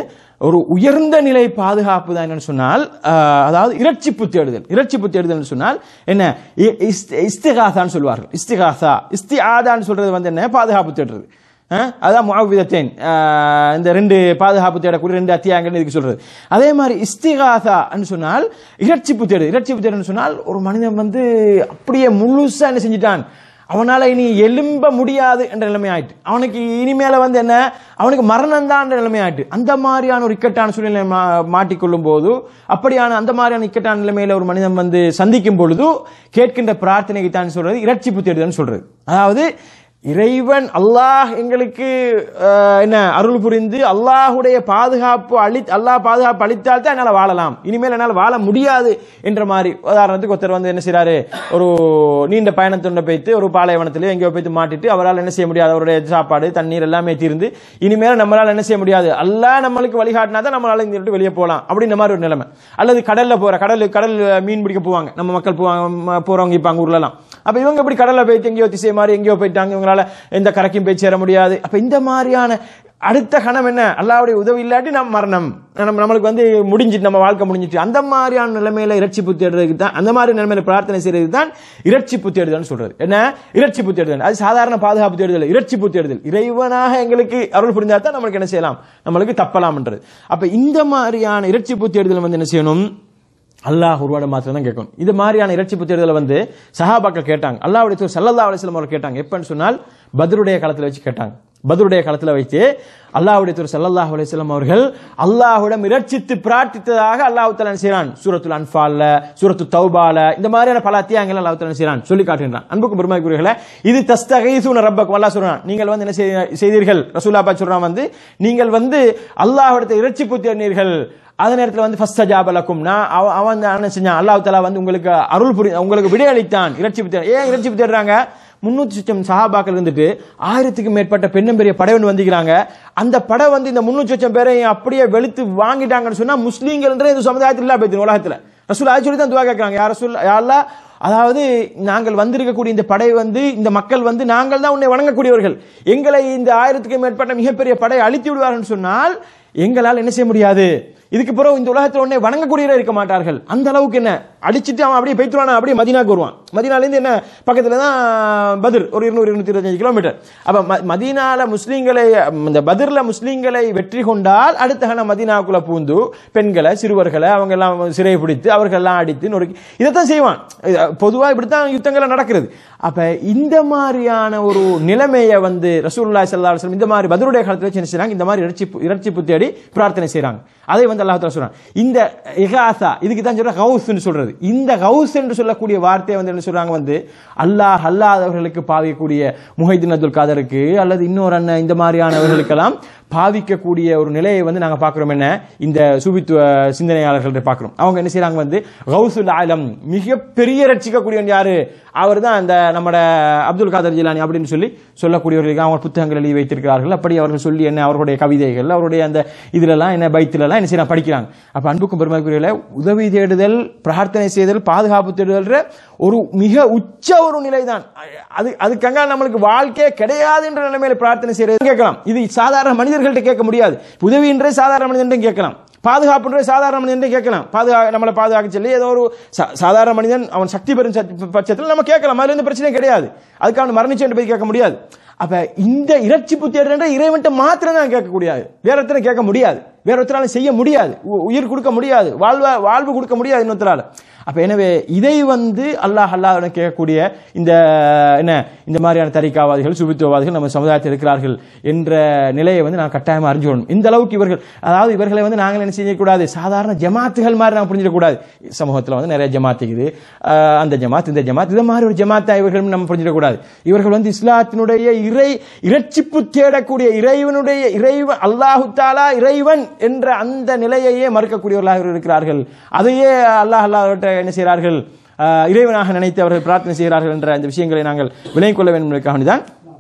ஒரு உயர்ந்த நிலை பாதுகாப்பு தான் என்னன்னு சொன்னால் அதாவது இரட்சிப்பு தேடுதல். இரட்சிப்பு தேடுதல் சொன்னால் என்ன, இஸ்திகாசான்னு சொல்வார்கள். இஸ்திகாசா இஸ்திஆதான்னு சொல்றது வந்து என்ன, பாதுகாப்பு தேடுறது. அதான் முஅவ்விதத்தைன், இந்த ரெண்டு பாதுகாப்பு தேடக்கூடிய ரெண்டு அத்தியாயங்கள் இதுக்கு சொல்றது. அதே மாதிரி இஸ்திகாசான்னு சொன்னால் இரட்சிப்பு தேடு. இரட்சிப்பு தேடுன்னு சொன்னால் ஒரு மனிதன் வந்து அப்படியே முழுசா என்ன செஞ்சிட்டான், அவனால இனி எலும்ப முடியாது என்ற நிலைமை ஆயிட்டு, அவனுக்கு இனிமேல வந்து என்ன, அவனுக்கு மரணம் தான் என்ற நிலைமை ஆயிட்டு, அந்த மாதிரியான ஒரு இக்கட்டான சூழ்நிலை மாட்டிக்கொள்ளும் போது, அப்படியான அந்த மாதிரியான இக்கட்டான நிலைமையில ஒரு மனிதன் வந்து சந்திக்கும் பொழுது கேட்கின்ற பிரார்த்தனைக்கு தான் சொல்றது இரட்சிப்பு தேடுதல்னு சொல்றது. அதாவது இறைவன் அல்லாஹ் எங்களுக்கு என்ன அருள் புரிந்து அல்லாஹுடைய பாதுகாப்பு அளி அல்லாஹ் பாதுகாப்பு அளித்தால் தான் என்னால் வாழலாம், இனிமேல் என்னால் வாழ முடியாது என்ற மாதிரி. உதாரணத்துக்கு ஒருத்தர் வந்து என்ன செய்யறாரு, ஒரு நீண்ட பயணத்துண்ட போய்த்து ஒரு பாலைவனத்திலே எங்கேயோ போய்த்து மாட்டிட்டு அவரால் என்ன செய்ய முடியாது, அவருடைய சாப்பாடு தண்ணீர் எல்லாமே தீர்ந்து இனிமேல் நம்மளால் என்ன செய்ய முடியாது, அல்லாஹ் நம்மளுக்கு வழிகாட்டினா தான் நம்மளால இந்த விட்டு வெளியே போகலாம் அப்படின்ற மாதிரி ஒரு நிலைமை. அல்லது கடல்ல போற கடல் கடல் மீன் பிடிக்க போவாங்க, நம்ம மக்கள் போவாங்க, போறவங்க இப்பாங்க ஊர்லாம். அப்ப இவங்க இப்படி கடல்ல போயிட்டு எங்கேயோ திசை மாதிரி எங்கேயோ போயிட்டாங்க, இவங்களால எந்த கரைக்கும் போய் சேர முடியாது. அப்ப இந்த மாதிரியான அடுத்த கணம் என்ன, அல்லாஹ்வுடைய உதவி இல்லாட்டி நம்ம மரணம், நம்மளுக்கு வந்து முடிஞ்சிட்டு, நம்ம வாழ்க்கை முடிஞ்சிட்டு, அந்த மாதிரியான நிலைமையில இரட்சிப்பு தேடுறதுக்கு தான், அந்த மாதிரி நிலைமையில பிரார்த்தனை செய்யறதுக்கு தான் இரட்சிப்பு தேடுதல் சொல்றது. என்ன இரட்சிப்பு தேடுதல், அது சாதாரண பாதுகாப்பு தேடுதல், இரட்சிப்பு தேடுதல். இறைவனாக எங்களுக்கு அருள் புரிந்தா தான் நம்மளுக்கு என்ன செய்யலாம், நம்மளுக்கு தப்பலாம்ன்றது. அப்ப இந்த மாதிரியான இரட்சிப்பு தேடுதல் வந்து என்ன செய்யணும், அல்லாஹ் ஒருவாட மாத்திரம் தான் கேட்கணும். இது மாதிரியான இரட்சிப்பு தேடுதலை வந்து சஹாபாக்கள் கேட்டாங்க, அல்லாஹ்வுடைய தூதர் ஸல்லல்லாஹு அலைஹி வஸல்லம் அவர்கள் கேட்டாங்க. எப்பன்னு சொன்னால் பத்ருடைய காலத்துல வச்சு கேட்டாங்க. பத்ருடைய காலத்துல வைத்து அல்லாஹ்வுடைய தூதர் ஸல்லல்லாஹு அலைஹி வஸல்லம் அவர்கள் அல்லாஹ்விடம் இரட்சித்து பிரார்த்தித்ததாக அல்லாஹ் தஆலா செய்றான். சூரத்துல் அன்ஃபால்ல, சூரத்து தௌபால, இந்த மாதிரியான பல அத்தியாயங்கள் அல்லாஹ் தஆலா செய்றான், சொல்லி காட்டுகிறான். அன்புக்கும் பெருமதிக்குரியவர்களே, இது தஸ்தகீசுன ரப்பக்கும் அல்லாஹ் சொல்றான், நீங்கள் வந்து என்ன செய்தீர்கள், ரசூலுல்லாஹ் பா சொல்றான் வந்து, நீங்கள் வந்து அல்லாஹ்விடத்தை இரட்சிப்பு தேடினீர்கள், அதே நேரத்தில் வந்து ஃபஸ்தஜாப லக்கும், நான் அவன் என்ன செஞ்சான், அல்லாஹ் தஆலா வந்து உங்களுக்கு அருள் புரி உங்களுக்கு விடையளித்தான். இரட்சிப்பு தேட ஏன் இரட்சிப்பு தேடுறாங்க, முன்னூத்தி சுச்சம் சஹாபாக்கள் இருந்துட்டு ஆயிரத்துக்கும் மேற்பட்ட பெண்ணும் பெரிய படை ஒன்று வந்துக்கிறாங்க. அந்த படை வந்து இந்த முன்னூத்தி சுச்சம் பேரை அப்படியே வெளுத்து வாங்கிட்டாங்கன்னு சொன்னா முஸ்லீம்கள் இது சமுதாயத்தில் இல்லா போயிடுது உலகத்துல. ரசூல் ஆய் சொல்லி தான் துவா கேட்கிறாங்க, யார் ரசூல் யா அல்லாஹ், அதாவது நாங்கள் வந்திருக்கக்கூடிய இந்த படை வந்து, இந்த மக்கள் வந்து நாங்கள் தான் உன்னை வணங்கக்கூடியவர்கள், எங்களை இந்த ஆயிரத்துக்கும் மேற்பட்ட மிகப்பெரிய படை அழித்து விடுவார்கள் சொன்னால் எங்களால் என்ன செய்ய முடியாது, இதுக்கு பிறகு இந்த உலகத்தில் உடனே வணங்கக்கூடியவரே இருக்க மாட்டார்கள். அந்த அளவுக்கு என்ன அடிச்சுட்டு அவன் அப்படியே போய்த்துவானா, அப்படியே மதீனாக்கு வருவான். மதீனாலேருந்து என்ன பக்கத்துல தான் பத்ர், ஒரு இருநூறு இருநூத்தி இருபத்தஞ்சு கிலோமீட்டர். அப்ப மதீனால முஸ்லீம்களை, இந்த பத்ர்ல முஸ்லீம்களை வெற்றி கொண்டால் அடுத்த கணம் மதீனாவுக்குள்ள பூந்து பெண்களை சிறுவர்களை அவங்க எல்லாம் சிறையை பிடித்து அவர்கள் எல்லாம் அடித்து நொறுக்கி இதைத்தான் செய்வான். பொதுவாக இப்படித்தான் யுத்தங்களை நடக்கிறது. அப்ப இந்த மாதிரியான ஒரு நிலைமையை வந்து ரசூலுல்லாஹி ஸல்லல்லாஹு அலைஹி வஸல்லம் இந்த மாதிரி பத்ருடைய காலத்துல வச்சு என்ன செய்றாங்க, இந்த மாதிரி இரட்சிப்பு இரட்சிப்பு தேடி பிரார்த்தனை செய்றாங்க. அதை வந்து அல்லாஹ் தஆலா சொல்றான். இந்த இகாசா, இதுக்கு தான் சொல்ற கௌஸ்னு சொல்றது. இந்த கௌஸ் என்று சொல்லக்கூடிய வார்த்தையை வந்து என்ன சொல்றாங்க வந்து, அல்லாஹ் அல்லாதவர்களுக்கு பாவிக்கக்கூடிய முஹைதீன் அப்துல் காதருக்கு அல்லது இன்னொரு அண்ணன் இந்த மாதிரியானவர்களுக்கெல்லாம் பாவிக்கக்கூடிய ஒரு நிலையை வந்து நாங்க பாக்குறோம். என்ன, இந்த சூபித்துவ சிந்தனையாளர்கள் பாக்குறோம். அவங்க என்ன செய்யறாங்க வந்து, கௌசுல் ஆலம், மிகப்பெரிய ரட்சிக்கக்கூடியவன் யாரு, அவர் தான் அந்த நம்மட அப்துல் காதர் ஜிலானி அப்படின்னு சொல்லி சொல்லக்கூடியவர்களுக்கு அவங்க புத்தகங்கள் எழுதி வைத்திருக்கிறார்கள். அப்படி அவர்கள் சொல்லி என்ன அவர்களுடைய கவிதைகள், அவருடைய அந்த இதுலலாம் என்ன பைத்திலலாம் என்ன செய்யலாம் படிக்கிறாங்க. அப்ப அன்புக்கும் பெருமதிக்குரியவர்களே, உதவி தேடுதல், பிரார்த்தனை செய்தல், பாதுகாப்பு தேடுதல் ஒரு மிக உச்ச ஒரு நிலை தான். அது அதுக்காக நம்மளுக்கு வாழ்க்கையே கிடையாது என்ற நிலைமையில பிரார்த்தனை செய்யறது கேட்கலாம். இது சாதாரண மனிதர்கள்ட்ட கேட்க முடியாது. உதவின்றே சாதாரண மனிதன் கேட்கலாம், பாதுகாப்புன்றே சாதாரண மனிதன் கேட்கலாம். பாதுகா நம்மளை பாதுகாக்க சொல்லி ஏதோ ஒரு சாதாரண மனிதன் அவன் சக்தி பெறும் பட்சத்தில் நம்ம கேட்கலாம், அதுல இருந்து பிரச்சனை கிடையாது. அதுக்கான மரணிச்சு போய் கேட்க முடியாது. அப்ப இந்த இரட்சிப்பு தேடுற இறைவன்ட்ட மாத்திரம் தான் கேட்கக்கூடியது, வேற ஒருத்தர கேட்க முடியாது, வேற ஒருத்தரால செய்ய முடியாது, உயிர் கொடுக்க முடியாது, வாழ்வ வாழ்வு கொடுக்க முடியாது இன்னொருத்தரால. அப்ப எனவே இதை வந்து அல்லாஹ் அல்லாஹ் கேட்கக்கூடிய இந்த என்ன இந்த மாதிரியான தரிகாவாதிகள், சுபித்துவவாதிகள் நம்ம சமுதாயத்தில் இருக்கிறார்கள் என்ற நிலையை வந்து நான் கட்டாயமா அறிஞ்சுக்கணும். இந்த அளவுக்கு இவர்கள், அதாவது இவர்களை வந்து நாங்கள் என்ன செய்யக்கூடாது, சாதாரண ஜமாத்துகள் மாதிரி நாங்கள் புரிஞ்சிடக்கூடாது. சமூகத்தில் வந்து நிறைய ஜமாத் இருக்குது, அந்த ஜமாத் இந்த ஜமாத் இந்த மாதிரி ஒரு ஜமாத்தா இவர்கள் நம்ம புரிஞ்சிடக்கூடாது. இவர்கள் வந்து இஸ்லாத்தினுடைய இறை இரட்சிப்பு தேடக்கூடிய இறைவனுடைய இறைவன் அல்லாஹு தஆலா இறைவன் என்ற அந்த நிலையையே மறுக்கக்கூடியவர்களாக இருக்கிறார்கள். அதையே அல்லாஹ் அல்லாஹ் என்ன செய்கிறார்கள், இறைவனாக நினைத்து அவர்கள் பிரார்த்தனை செய்கிறார்கள் என்ற இந்த விஷயங்களை நாங்கள் விளங்கிக் கொள்ள வேண்டும் என்பதற்காக தான்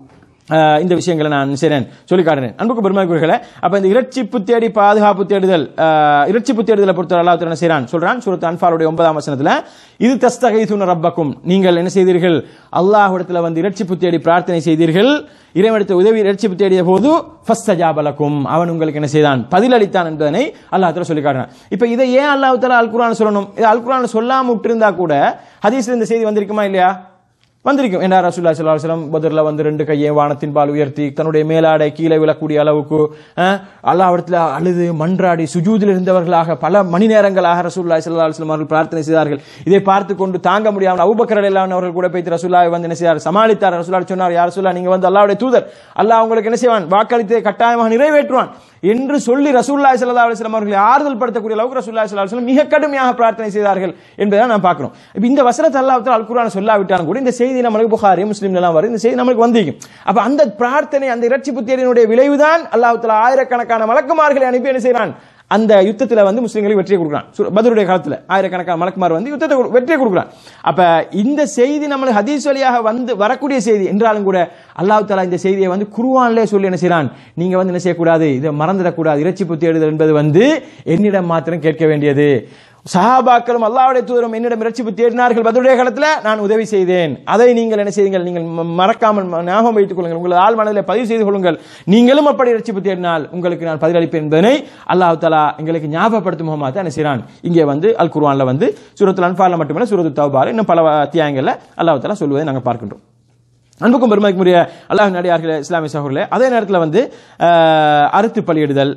இந்த விஷயங்களை நான் செய்றேன் சொல்லி காட்டுறேன். அன்புக்கு பெருமைக்குரியவர்களே, அப்ப இந்த இறைச்சிப்பு தேடி பாதுகாப்பு தேடுதல், இறைச்சிப்பு தேடுதலை பொறுத்தவரை அல்லாஹ் என்ன செய்றான் சொல்றான் சூரத் அன்ஃபாலுடைய ஒன்பதாம் வசனத்துல, இது தஸ்தகீதுன ரப்பக்கும், நீங்கள் என்ன செய்தீர்கள் அல்லாஹ்விடத்துல வந்து இறைச்சிப்பு தேடி பிரார்த்தனை செய்தீர்கள், இறைவனிடத்தில் உதவி இறைச்சிப்பு தேடிய போது ஃபஸ்தஜாப லக்கும், அவன் உங்களுக்கு என்ன செய்தான் பதிலளித்தான் என்பதனை அல்லாஹ் தஆலா சொல்லி காட்டுறான். இப்ப இதை ஏன் அல்லாஹ் தஆலா அல் குர்ஆன் சொல்லணும்? இது அல் குர்ஆன் சொல்லாம விட்டிருந்தா கூட ஹதீஸ்ல இந்த செய்தி வந்திருக்குமா இல்லையா? வந்திருக்கும். என்ன ரசூலுல்லாஹி ஸல்லல்லாஹு அலைஹி வஸல்லம் பத்ர்ல வந்து ரெண்டு கையை வானத்தின் பால் உயர்த்தி தன்னுடைய மேலாடை கீழே விழக்கூடிய அளவுக்கு அல்லாஹ்விடத்தில் அழுது மன்றாடி சுஜூதில் இருந்தவர்களாக பல மணி நேரங்களாக ரசூலுல்லாஹி ஸல்லல்லாஹு அலைஹி வஸல்லம் அவர்கள் பிரார்த்தனை செய்தார்கள். இதை பார்த்து கொண்டு தாங்க முடியாமல் அபூபக்கர் ரலியல்லாஹு அன்ஹு அவர்கள் கூட போய் ரசூலுல்லாஹி வந்து என்ன செய்தார், சமாளித்தார். ரசூலுல்லாஹி சொன்னார், யா ரசூலுல்லாஹ், நீங்க வந்து அல்லாஹ்வுடைய தூதர், அல்லாஹ் உங்களுக்கு என்ன செய்வான், வாக்களித்ததை கட்டாயமாக நிறைவேற்றுவான் என்று சொல்லி ரசூலுல்லாஹி ஸல்லல்லாஹு அலைஹி வஸல்லம் அவர்களை ஆறுதல் படுத்தக்கூடிய அளவுக்கு ரசூலுல்லாஹி ஸல்லல்லாஹு அலைஹி வஸல்லம் மிக கடுமையாக பிரார்த்தனை செய்தார்கள் என்பதை நாம் பார்க்கிறோம். இப்போ இந்த வசனத்தை அல்லாஹ் தஆலா அல் குர்ஆன் சொல்லாவிட்டாலும் கூட இந்த செய்தி நமக்கு புகாரி முஸ்லிம்ல எல்லாம் வருது, இந்த செய்தி நமக்கு வந்திருக்கும். அப்ப அந்த பிரார்த்தனை, அந்த இறைச்சிப்பு தேடினுடைய விளைவுதான் அல்லாஹ் தஆலா ஆயிரக்கணக்கான மலக்குமார்களை அனுப்பி என்ன செய்றான், அந்த யுத்தத்துல வந்து முஸ்லிம்களுக்கு வெற்றியை கொடுக்குறான். பத்ருடைய காலத்துல ஆயிரக்கணக்கான மலக்குமார் வந்து யுத்தத்தை வெற்றியை கொடுக்குறான். அப்ப இந்த செய்தி நம்மளுக்கு ஹதீஸ் வழியாக வந்து வரக்கூடிய செய்தி என்றாலும் கூட அல்லாஹ் தஆலா இந்த செய்தியை வந்து குர்ஆனிலே சொல்லி என்ன செய்றான், நீங்க வந்து என்ன செய்யக்கூடாது, இதை மறந்துடக்கூடாது. இறைச்சிப்பு தேடுதல் என்பது வந்து என்னிடம் மாத்திரம் கேட்க வேண்டியது. சஹாபாக்களும் அல்லாஹ்வுடைய தூதரும் என்னிடம் இறைச்சிப்பு தேடினார்கள் பத்ருடைய காலத்துல, நான் உதவி செய்தேன். அதை நீங்கள் என்ன செய்யுங்கள், நீங்கள் மறக்காமல் ஞாபகம் வைத்துக் கொள்ளுங்கள், உங்கள் ஆள் மனதில் பதிவு செய்து கொள்ளுங்கள். நீங்களும் அப்படி இறைச்சிப்பு தேடினால் உங்களுக்கு நான் பதிலளிப்பேன் என்பதனை அல்லாஹ் தஆலா எங்களுக்கு ஞாபகப்படுத்தும் முகமாக என்ன செய்றான், இங்கே வந்து அல் குர்ஆன்ல வந்து சூரத்துல் அன்ஃபால்ல மட்டுமல்ல சூரத்துத் தௌபால இன்னும் பல அத்தியாயங்கள்ல அல்லாஹ் தஆலா சொல்வதை நாங்கள் பார்க்கின்றோம். அன்புக்கும் பெருமைக்குரிய அல்லாஹ்வின் அடியார்களே, இஸ்லாமிய சகோதரர்களே, அதே நேரத்தில் வந்து அறுத்து பலியிடுதல்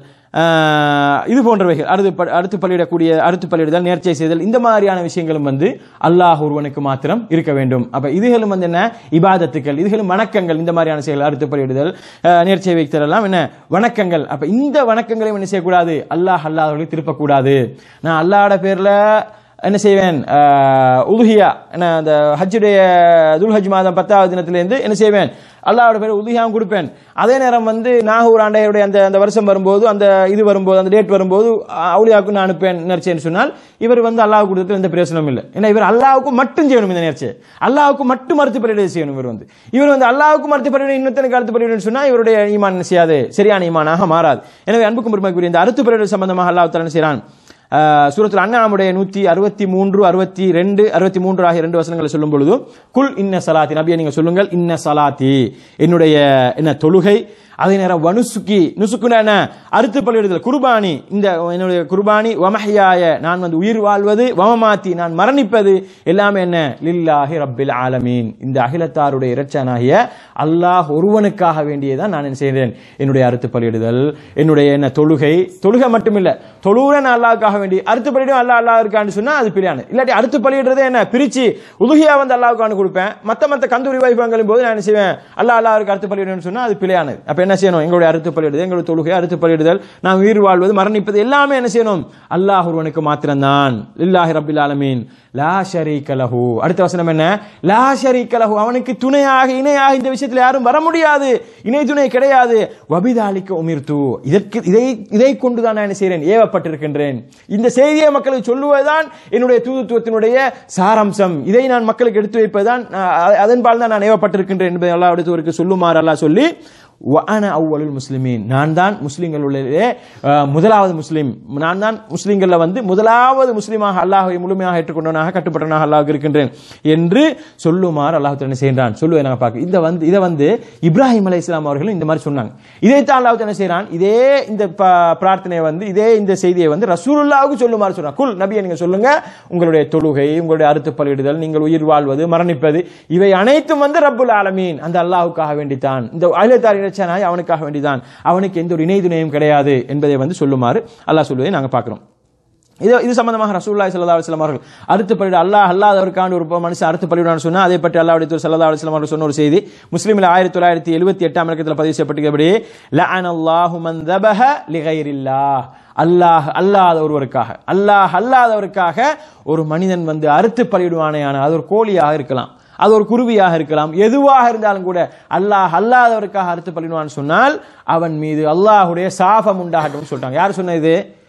இது போன்றவைகள், அறுத்து அறுத்து பலியிடக்கூடிய அறுத்து பலியிடுதல், நேர்ச்சை செய்தல், இந்த மாதிரியான விஷயங்களும் வந்து அல்லாஹ் ஒருவனுக்கு மாத்திரம் இருக்க வேண்டும். அப்ப இதுகளும் வந்து என்ன, இபாதத்துக்கள், இதுகளும் வணக்கங்கள். இந்த மாதிரியான செயல் அறுத்து பலியிடுதல், நேர்ச்சை வைத்தல் எல்லாம் என்ன வணக்கங்கள். அப்ப இந்த வணக்கங்களையும் என்ன செய்யக்கூடாது, அல்லாஹ் அல்லாஹ்வுக்கு திருப்பக்கூடாது. நான் அல்லாஹ்வோட பேர்ல என்ன செய்வேன், உலுஹியா, என்ன அந்த ஹஜ்ஜுடைய துல்ஹஜ் மாதம் பத்தாவது தினத்திலிருந்து என்ன செய்வேன், அல்லாஹ்வோட பேர் உலுஹியாவும் கொடுப்பேன். அதே நேரம் வந்து நாகூர் ஆண்டையுடைய அந்த அந்த வருஷம் வரும்போது, அந்த இது வரும்போது, அந்த டேட் வரும்போது அவுலியாவுக்கு நான் அனுப்பேன் நேர்ச்சின்னு சொன்னால் இவர் வந்து அல்லாஹ் கொடுத்தது எந்த பிரயோசனமும் இல்லை. ஏன்னா இவர் அல்லாஹ்வுக்கு மட்டும் செய்யணும் இந்த நேர்ச்சியை, அல்லாஹ்வுக்கு மட்டும் மறுத்து பலியிட செய்யணும். இவர் வந்து இவர் வந்து அல்லாஹ்வுக்கு மறுத்து பலியிட இன்னொருத்தனுக்கு அறுத்து பலியிடன்னு சொன்னா இவருடைய ஈமான் செய்யாது, சரியான ஈமானாக மாறாது. எனவே அன்புக்கும் பெருமைக்குரிய இந்த அறுத்து பலியிட சம்பந்தமாக அல்லாஹ் தஆலா செய்றான். சூரத்துல் அன்ஆமுடைய நூற்றி அறுபத்தி மூன்று அறுபத்தி ரெண்டு அறுபத்தி மூன்று ஆகிய ரெண்டு வசனங்களை சொல்லும் பொழுது, குல் இன்ன சலாத்தி, நபியை நீங்க சொல்லுங்கள், இன்ன சலாத்தி, என்னுடைய என்ன தொழுகை, அதே நேரம் வனுசுக்கி, நுசுக்குன அறுத்து பலியிடுதல், குர்பானி, இந்த என்னுடைய குர்பானி, வமஹ்யாய, நான் வந்து உயிர் வாழ்வது, வமமாத்தி, நான் மரணிப்பது, எல்லாமே என்ன, லில்லாஹி ரப்பில் ஆலமீன், இந்த அகிலத்தாருடைய இரட்சகனாகிய அல்லாஹ் ஒருவனுக்காக வேண்டியதான் நான் என்ன செய்கிறேன், என்னுடைய அறுத்து பலியிடுதல், என்னுடைய என்ன தொழுகை, தொழுகை மட்டுமில்லை, தொழுகிறேன் அல்லாஹ்வுக்காக வேண்டி, அறுத்து பலியிடும் அல்லாஹ் அல்லாஹ் இருக்கான்னு சொன்னா அது பிரியானது. இல்லாட்டி அறுத்து பலியிடுறதே என்ன பிரிச்சு உலுஹியா வந்து அல்லாஹ்வுக்கான கொடுப்பேன், மத்த மத்த கந்தூரி வைபவங்களின் போது நான் என்ன செய்வேன், அல்லாஹ் அல்லாஹ்வுக்கு அறுத்து பலியிடுன்னு சொன்னா அது பிழையானது. அப்ப என்ன செய்யணும், எங்களுடைய அறுத்து பலியிடுதல், எங்களுடைய தொழுகை, அறுத்து பலியிடுதல், நாம் உயிர் வாழ்வது, மரணிப்பது, எல்லாமே என்ன செய்யணும், அல்லாஹ் ஒருவனுக்கு மாத்திரம்தான். லில்லாஹி ரப்பில் ஆலமீன் லா ஷரீக லஹு. அடுத்த வசனம் என்ன, லா ஷரீக லஹு, அவனுக்கு துணையாக இணையாக இந்த விஷயத்தில் யாரும் வர முடியாது, இணை துணை கிடையாது. வபிதாலிக உமிர்து, இதற்கு இதை இதை கொண்டுதான் நான் என்ன செய்கிறேன், ஏவப்பட்டிருக்கின்றேன். இந்த செய்தியை மக்களுக்கு சொல்லுவதுதான் என்னுடைய தூதுத்துவத்தினுடைய சாராம்சம். இதை நான் மக்களுக்கு எடுத்து வைப்பதுதான், அதன்பால் தான் நான் ஏவப்பட்டிருக்கின்றேன் என்பதை அல்லாஹ் அடுத்தவருக்கு சொல்லுமாறு அல்லாஹ் சொல்லி, வஅன அவ்வலுல் முஸ்லிமீன், நான் தான் முஸ்லிம்களுடைய முதலாவது முஸ்லிம், நான் தான் முஸ்லிம்கள்ல வந்து முதலாவது முஸ்லிமாக அல்லாஹ்வை முழுமையாக ஏற்றுக்கொண்டவனாக கட்டுப்பட்டவனாக அல்லாஹ் இருக்கின்றேன் என்று சொல்லுமாறு அல்லாஹ் என்ன செய்கிறான் சொல்லுவேன். நாங்கள் பார்க்க இந்த வந்து இதை வந்து இப்ராஹிம் அலைஹிஸ்ஸலாம் அவர்களும் இந்த மாதிரி சொன்னாங்க. இதைத்தான் அல்லாஹ் என்ன செய்கிறான், இதே இந்த பிரார்த்தனையை வந்து இதே இந்த செய்தியை வந்து ரசூலுல்லாஹ்வுக்கு சொல்லுமாறு சொல்றான். குல், நபியை நீங்க சொல்லுங்க, உங்களுடைய தொழுகை, உங்களுடைய அறுத்து பலியிடுதல், நீங்கள் உயிர் வாழ்வது, மரணிப்பது, இவை அனைத்தும் வந்து ரப்புல் ஆலமீன், அந்த அல்லாஹ்வுக்காக வேண்டித்தான், இந்த அகிலத்தார் அவனுக்காக வேண்டிதான், அவனுக்கு எந்த ஒரு இணை துணையும் கிடையாது என்பதை வந்து சொல்லுமாறு அல்லாஹ் சொல்வதை நாங்கள் பார்க்கிறோம். இது இது சம்பந்தமாக ரசூலுல்லாஹி ஸல்லல்லாஹு அலைஹி வஸல்லம் அவர்கள் அறுத்து பலியிட அல்லாஹ் அல்லாதவருக்கான ஒரு மனுஷன் அறுத்து பலியிடான்னு சொன்னா அதை பற்றி அல்லாஹ்வுடைய தூதர் ஸல்லல்லாஹு அலைஹி வஸல்லம் அவர்கள் சொன்ன ஒரு செய்தி முஸ்லிமில் ஆயிரத்தி தொள்ளாயிரத்தி எழுபத்தி எட்டாம் இலக்கத்தில் பதிவு செய்யப்பட்டிருக்கிறபடி, லஅனல்லாஹு மன் தபஹ லிகைரில்லாஹ், அல்லாஹ் அல்லாத ஒருவருக்காக, அல்லாஹ் அல்லாதவருக்காக ஒரு மனிதன் வந்து அறுத்து பலியிடுவானேயான, அது ஒரு கோழியாக இருக்கலாம், அது ஒரு குருவியாக இருக்கலாம், எதுவாக இருந்தாலும் கூட அல்லாஹ் அல்லாதவருக்காக அறுத்து பலியிடுவான்னு சொன்னால் அவன் மீது அல்லாஹ்வுடைய சாபம் உண்டாகட்டும் சொல்லிட்டாங்க. யார் சொன்னது?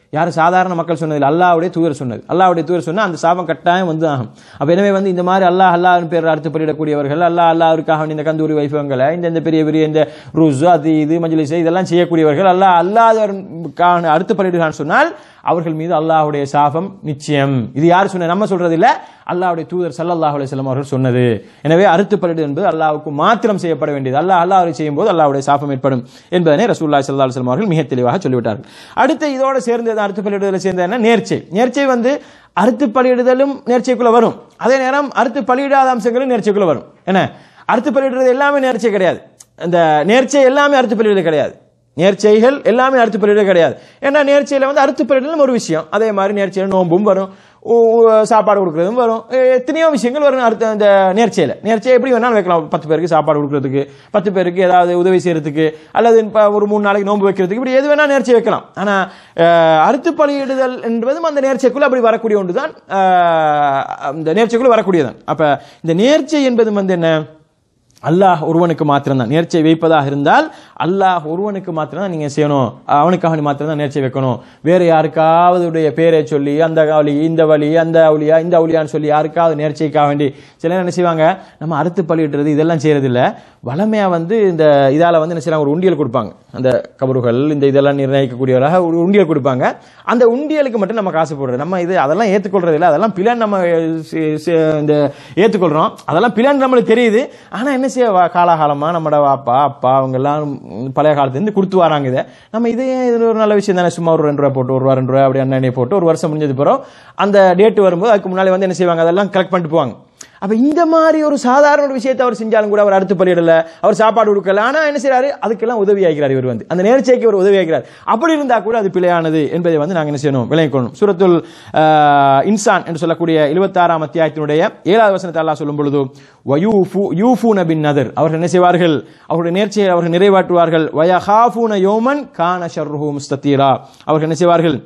யாரும் சாதாரண மக்கள் சொன்னது இல்லை, அல்லாஹ்வுடைய தூதர் சொன்னது. அல்லாஹ்வுடைய தூதர் சொன்னா அந்த சாபம் கட்டாயம் வந்து ஆகும். அப்ப எனவே வந்து இந்த மாதிரி அல்லாஹ் அல்லாஹ்னு பேர் அர்த்தம் பண்ணிடக்கூடியவர்கள், அல்லாஹ் அல்லாஹ்வுக்காக இந்த கந்தூரி வைபவங்களை இந்த இந்த பெரிய பெரிய இந்த ருஸ் அது இது மஜ்லிஸ் இதெல்லாம் செய்யக்கூடியவர்கள் அல்லாஹ் அல்லாஹ்வுக்கான அர்த்தம் பண்ணிடுகிறான்னு சொன்னால் அவர்கள் மீது அல்லாஹ்வுடைய சாபம் நிச்சயம். இது யார் சொன்ன? நம்ம சொல்றது இல்ல, அல்லாஹ்வுடைய தூதர் ஸல்லல்லாஹு அலைஹி வஸல்லம் அவர்கள் சொன்னது. எனவே அறுத்துப்பலிடு என்பது அல்லாஹ்வுக்கு மாத்திரம் செய்யப்பட வேண்டியது. அல்லாஹ் அல்லாஹ்வை செய்யும் போது அல்லாஹ்வுடைய சாபம் ஏற்படும் என்பதனை ரசூலுல்லாஹி ஸல்லல்லாஹு அலைஹி வஸல்லம் அவர்கள் மிக தெளிவாக சொல்லிவிட்டார்கள். அடுத்து இதோட சேர்ந்து அறுத்துப்பலிடுதல சேர்ந்த என்ன? நேர்ச்சை. நேர்ச்சை வந்து அறுத்து பலியிடுதலும் நேர்ச்சைக்குள்ள வரும், அதே நேரம் அறுத்து பலியிடாத அம்சங்களும் நேர்ச்சைக்குள்ள வரும். என்ன அறுத்து பலியிடுறது எல்லாமே நேர்ச்சை கிடையாது, இந்த நேர்ச்சை எல்லாமே அறுத்து பலியிடுறது கிடையாது, நேர்ச்சைகள் எல்லாமே அறுத்து பலியிடுறது கிடையாது. ஏன்னா நேர்ச்சையில வந்து அறுத்து பலியிடலும் ஒரு விஷயம், அதே மாதிரி நேர்ச்சையில் நோம்பும் வரும், சாப்பாடு கொடுக்கறதும் வரும், எத்தனையோ விஷயங்கள் வரும் அறுத்த இந்த நேர்ச்சையில. நேர்ச்சை எப்படி வேணாலும் வைக்கலாம், பத்து பேருக்கு சாப்பாடு கொடுக்கறதுக்கு, பத்து பேருக்கு ஏதாவது உதவி செய்யறதுக்கு, அல்லது ஒரு மூணு நாளைக்கு நோன்பு வைக்கிறதுக்கு, இப்படி எது வேணா நேர்ச்சை வைக்கலாம். ஆனா அறுத்து பலியிடுதல் என்பதும் அந்த நேர்ச்சைக்குள்ள அப்படி வரக்கூடிய ஒன்றுதான், இந்த நேர்ச்சைக்குள்ள வரக்கூடியதான். அப்ப இந்த நேர்ச்சை என்பதும் வந்து என்ன? அல்லாஹ் ஒருவனுக்கு மாத்திரம்தான் நேர்ச்சை வைப்பதாக இருந்தால் அல்லாஹ் ஒருவனுக்கு மாத்திரம்தான் நீங்க செய்யணும், அவனுக்காக மாத்திரம் தான் நேர்ச்சை வைக்கணும். வேற யாருக்காவது பேரை சொல்லி அந்த வழி இந்த வழி அந்த அவுலியா இந்த அவுலியான்னு சொல்லி யாருக்காவது நேர்ச்சைக்காக வேண்டி சில என்ன செய்வாங்க, நம்ம அறுத்து பலியிடுறது இதெல்லாம் செய்யறது இல்ல, வளமையா வந்து இந்த இதால வந்து என்ன செய்யலாம், ஒரு உண்டியல் கொடுப்பாங்க, அந்த கபறுகள் இந்த இதெல்லாம் நிர்ணயிக்கக்கூடியவராக ஒரு உண்டியல் கொடுப்பாங்க. அந்த உண்டியலுக்கு மட்டும் நம்ம காசு போடுறது, நம்ம இது அதெல்லாம் ஏற்றுக்கொள்றது இல்லை, அதெல்லாம் பிளான் நம்ம இந்த ஏற்றுக்கொள்றோம், அதெல்லாம் பிளான் நம்மளுக்கு தெரியுது. ஆனா என்ன செய்ய, காலாகாலமா நம்மளோட அப்பா அப்பா அவங்க எல்லாம் பழைய காலத்துல இருந்து கொடுத்து வராங்க. இதை நம்ம இதே இது ஒரு நல்ல விஷயம் தானே, சும்மா ஒரு ரெண்டு ரூபாய் போட்டு ஒரு ரூபா ரெண்டு ரூபாய் அப்படி அண்ணனே போட்டு ஒரு வருஷம் முடிஞ்சது பிறகு அந்த டேட் வரும்போது அதுக்கு முன்னாடி வந்து என்ன செய்வாங்க, அதெல்லாம் கலெக்ட் பண்ணிட்டு போவாங்க. அப்ப இந்த மாதிரி ஒரு சாதாரண ஒரு விஷயத்தை அவர் செஞ்சாலும் கூட அவர் அறுத்து பலியிடல, அவர் சாப்பாடு கொடுக்கல, ஆனா என்ன செய்யறாரு, அதுக்கெல்லாம் உதவி ஆகிறார். இவர் வந்து அந்த நேர்ச்சைக்கு ஒரு உதவி ஆகிறார். அப்படி இருந்தா கூட அது பிழையானது என்பதை வந்து நாங்க என்ன செய்யணும், விளங்கிக் கொள்ளணும். சூரத்துல் இன்சான் என்று சொல்லக்கூடிய இருபத்தி ஆறாம் அத்தியாயத்தினுடைய ஏழாவது வசனத்தை அல்லாஹ் சொல்லும் பொழுது யூஃபூன பின் நதர், அவர்கள் என்ன செய்வார்கள், அவருடைய நேர்ச்சையை அவர்கள் நிறைவேற்றுவார்கள். வயஹாஃபூன யௌமன் கான ஷர்ருஹு முஸ்ததீரா, அவர்கள் என்ன செய்வார்கள்,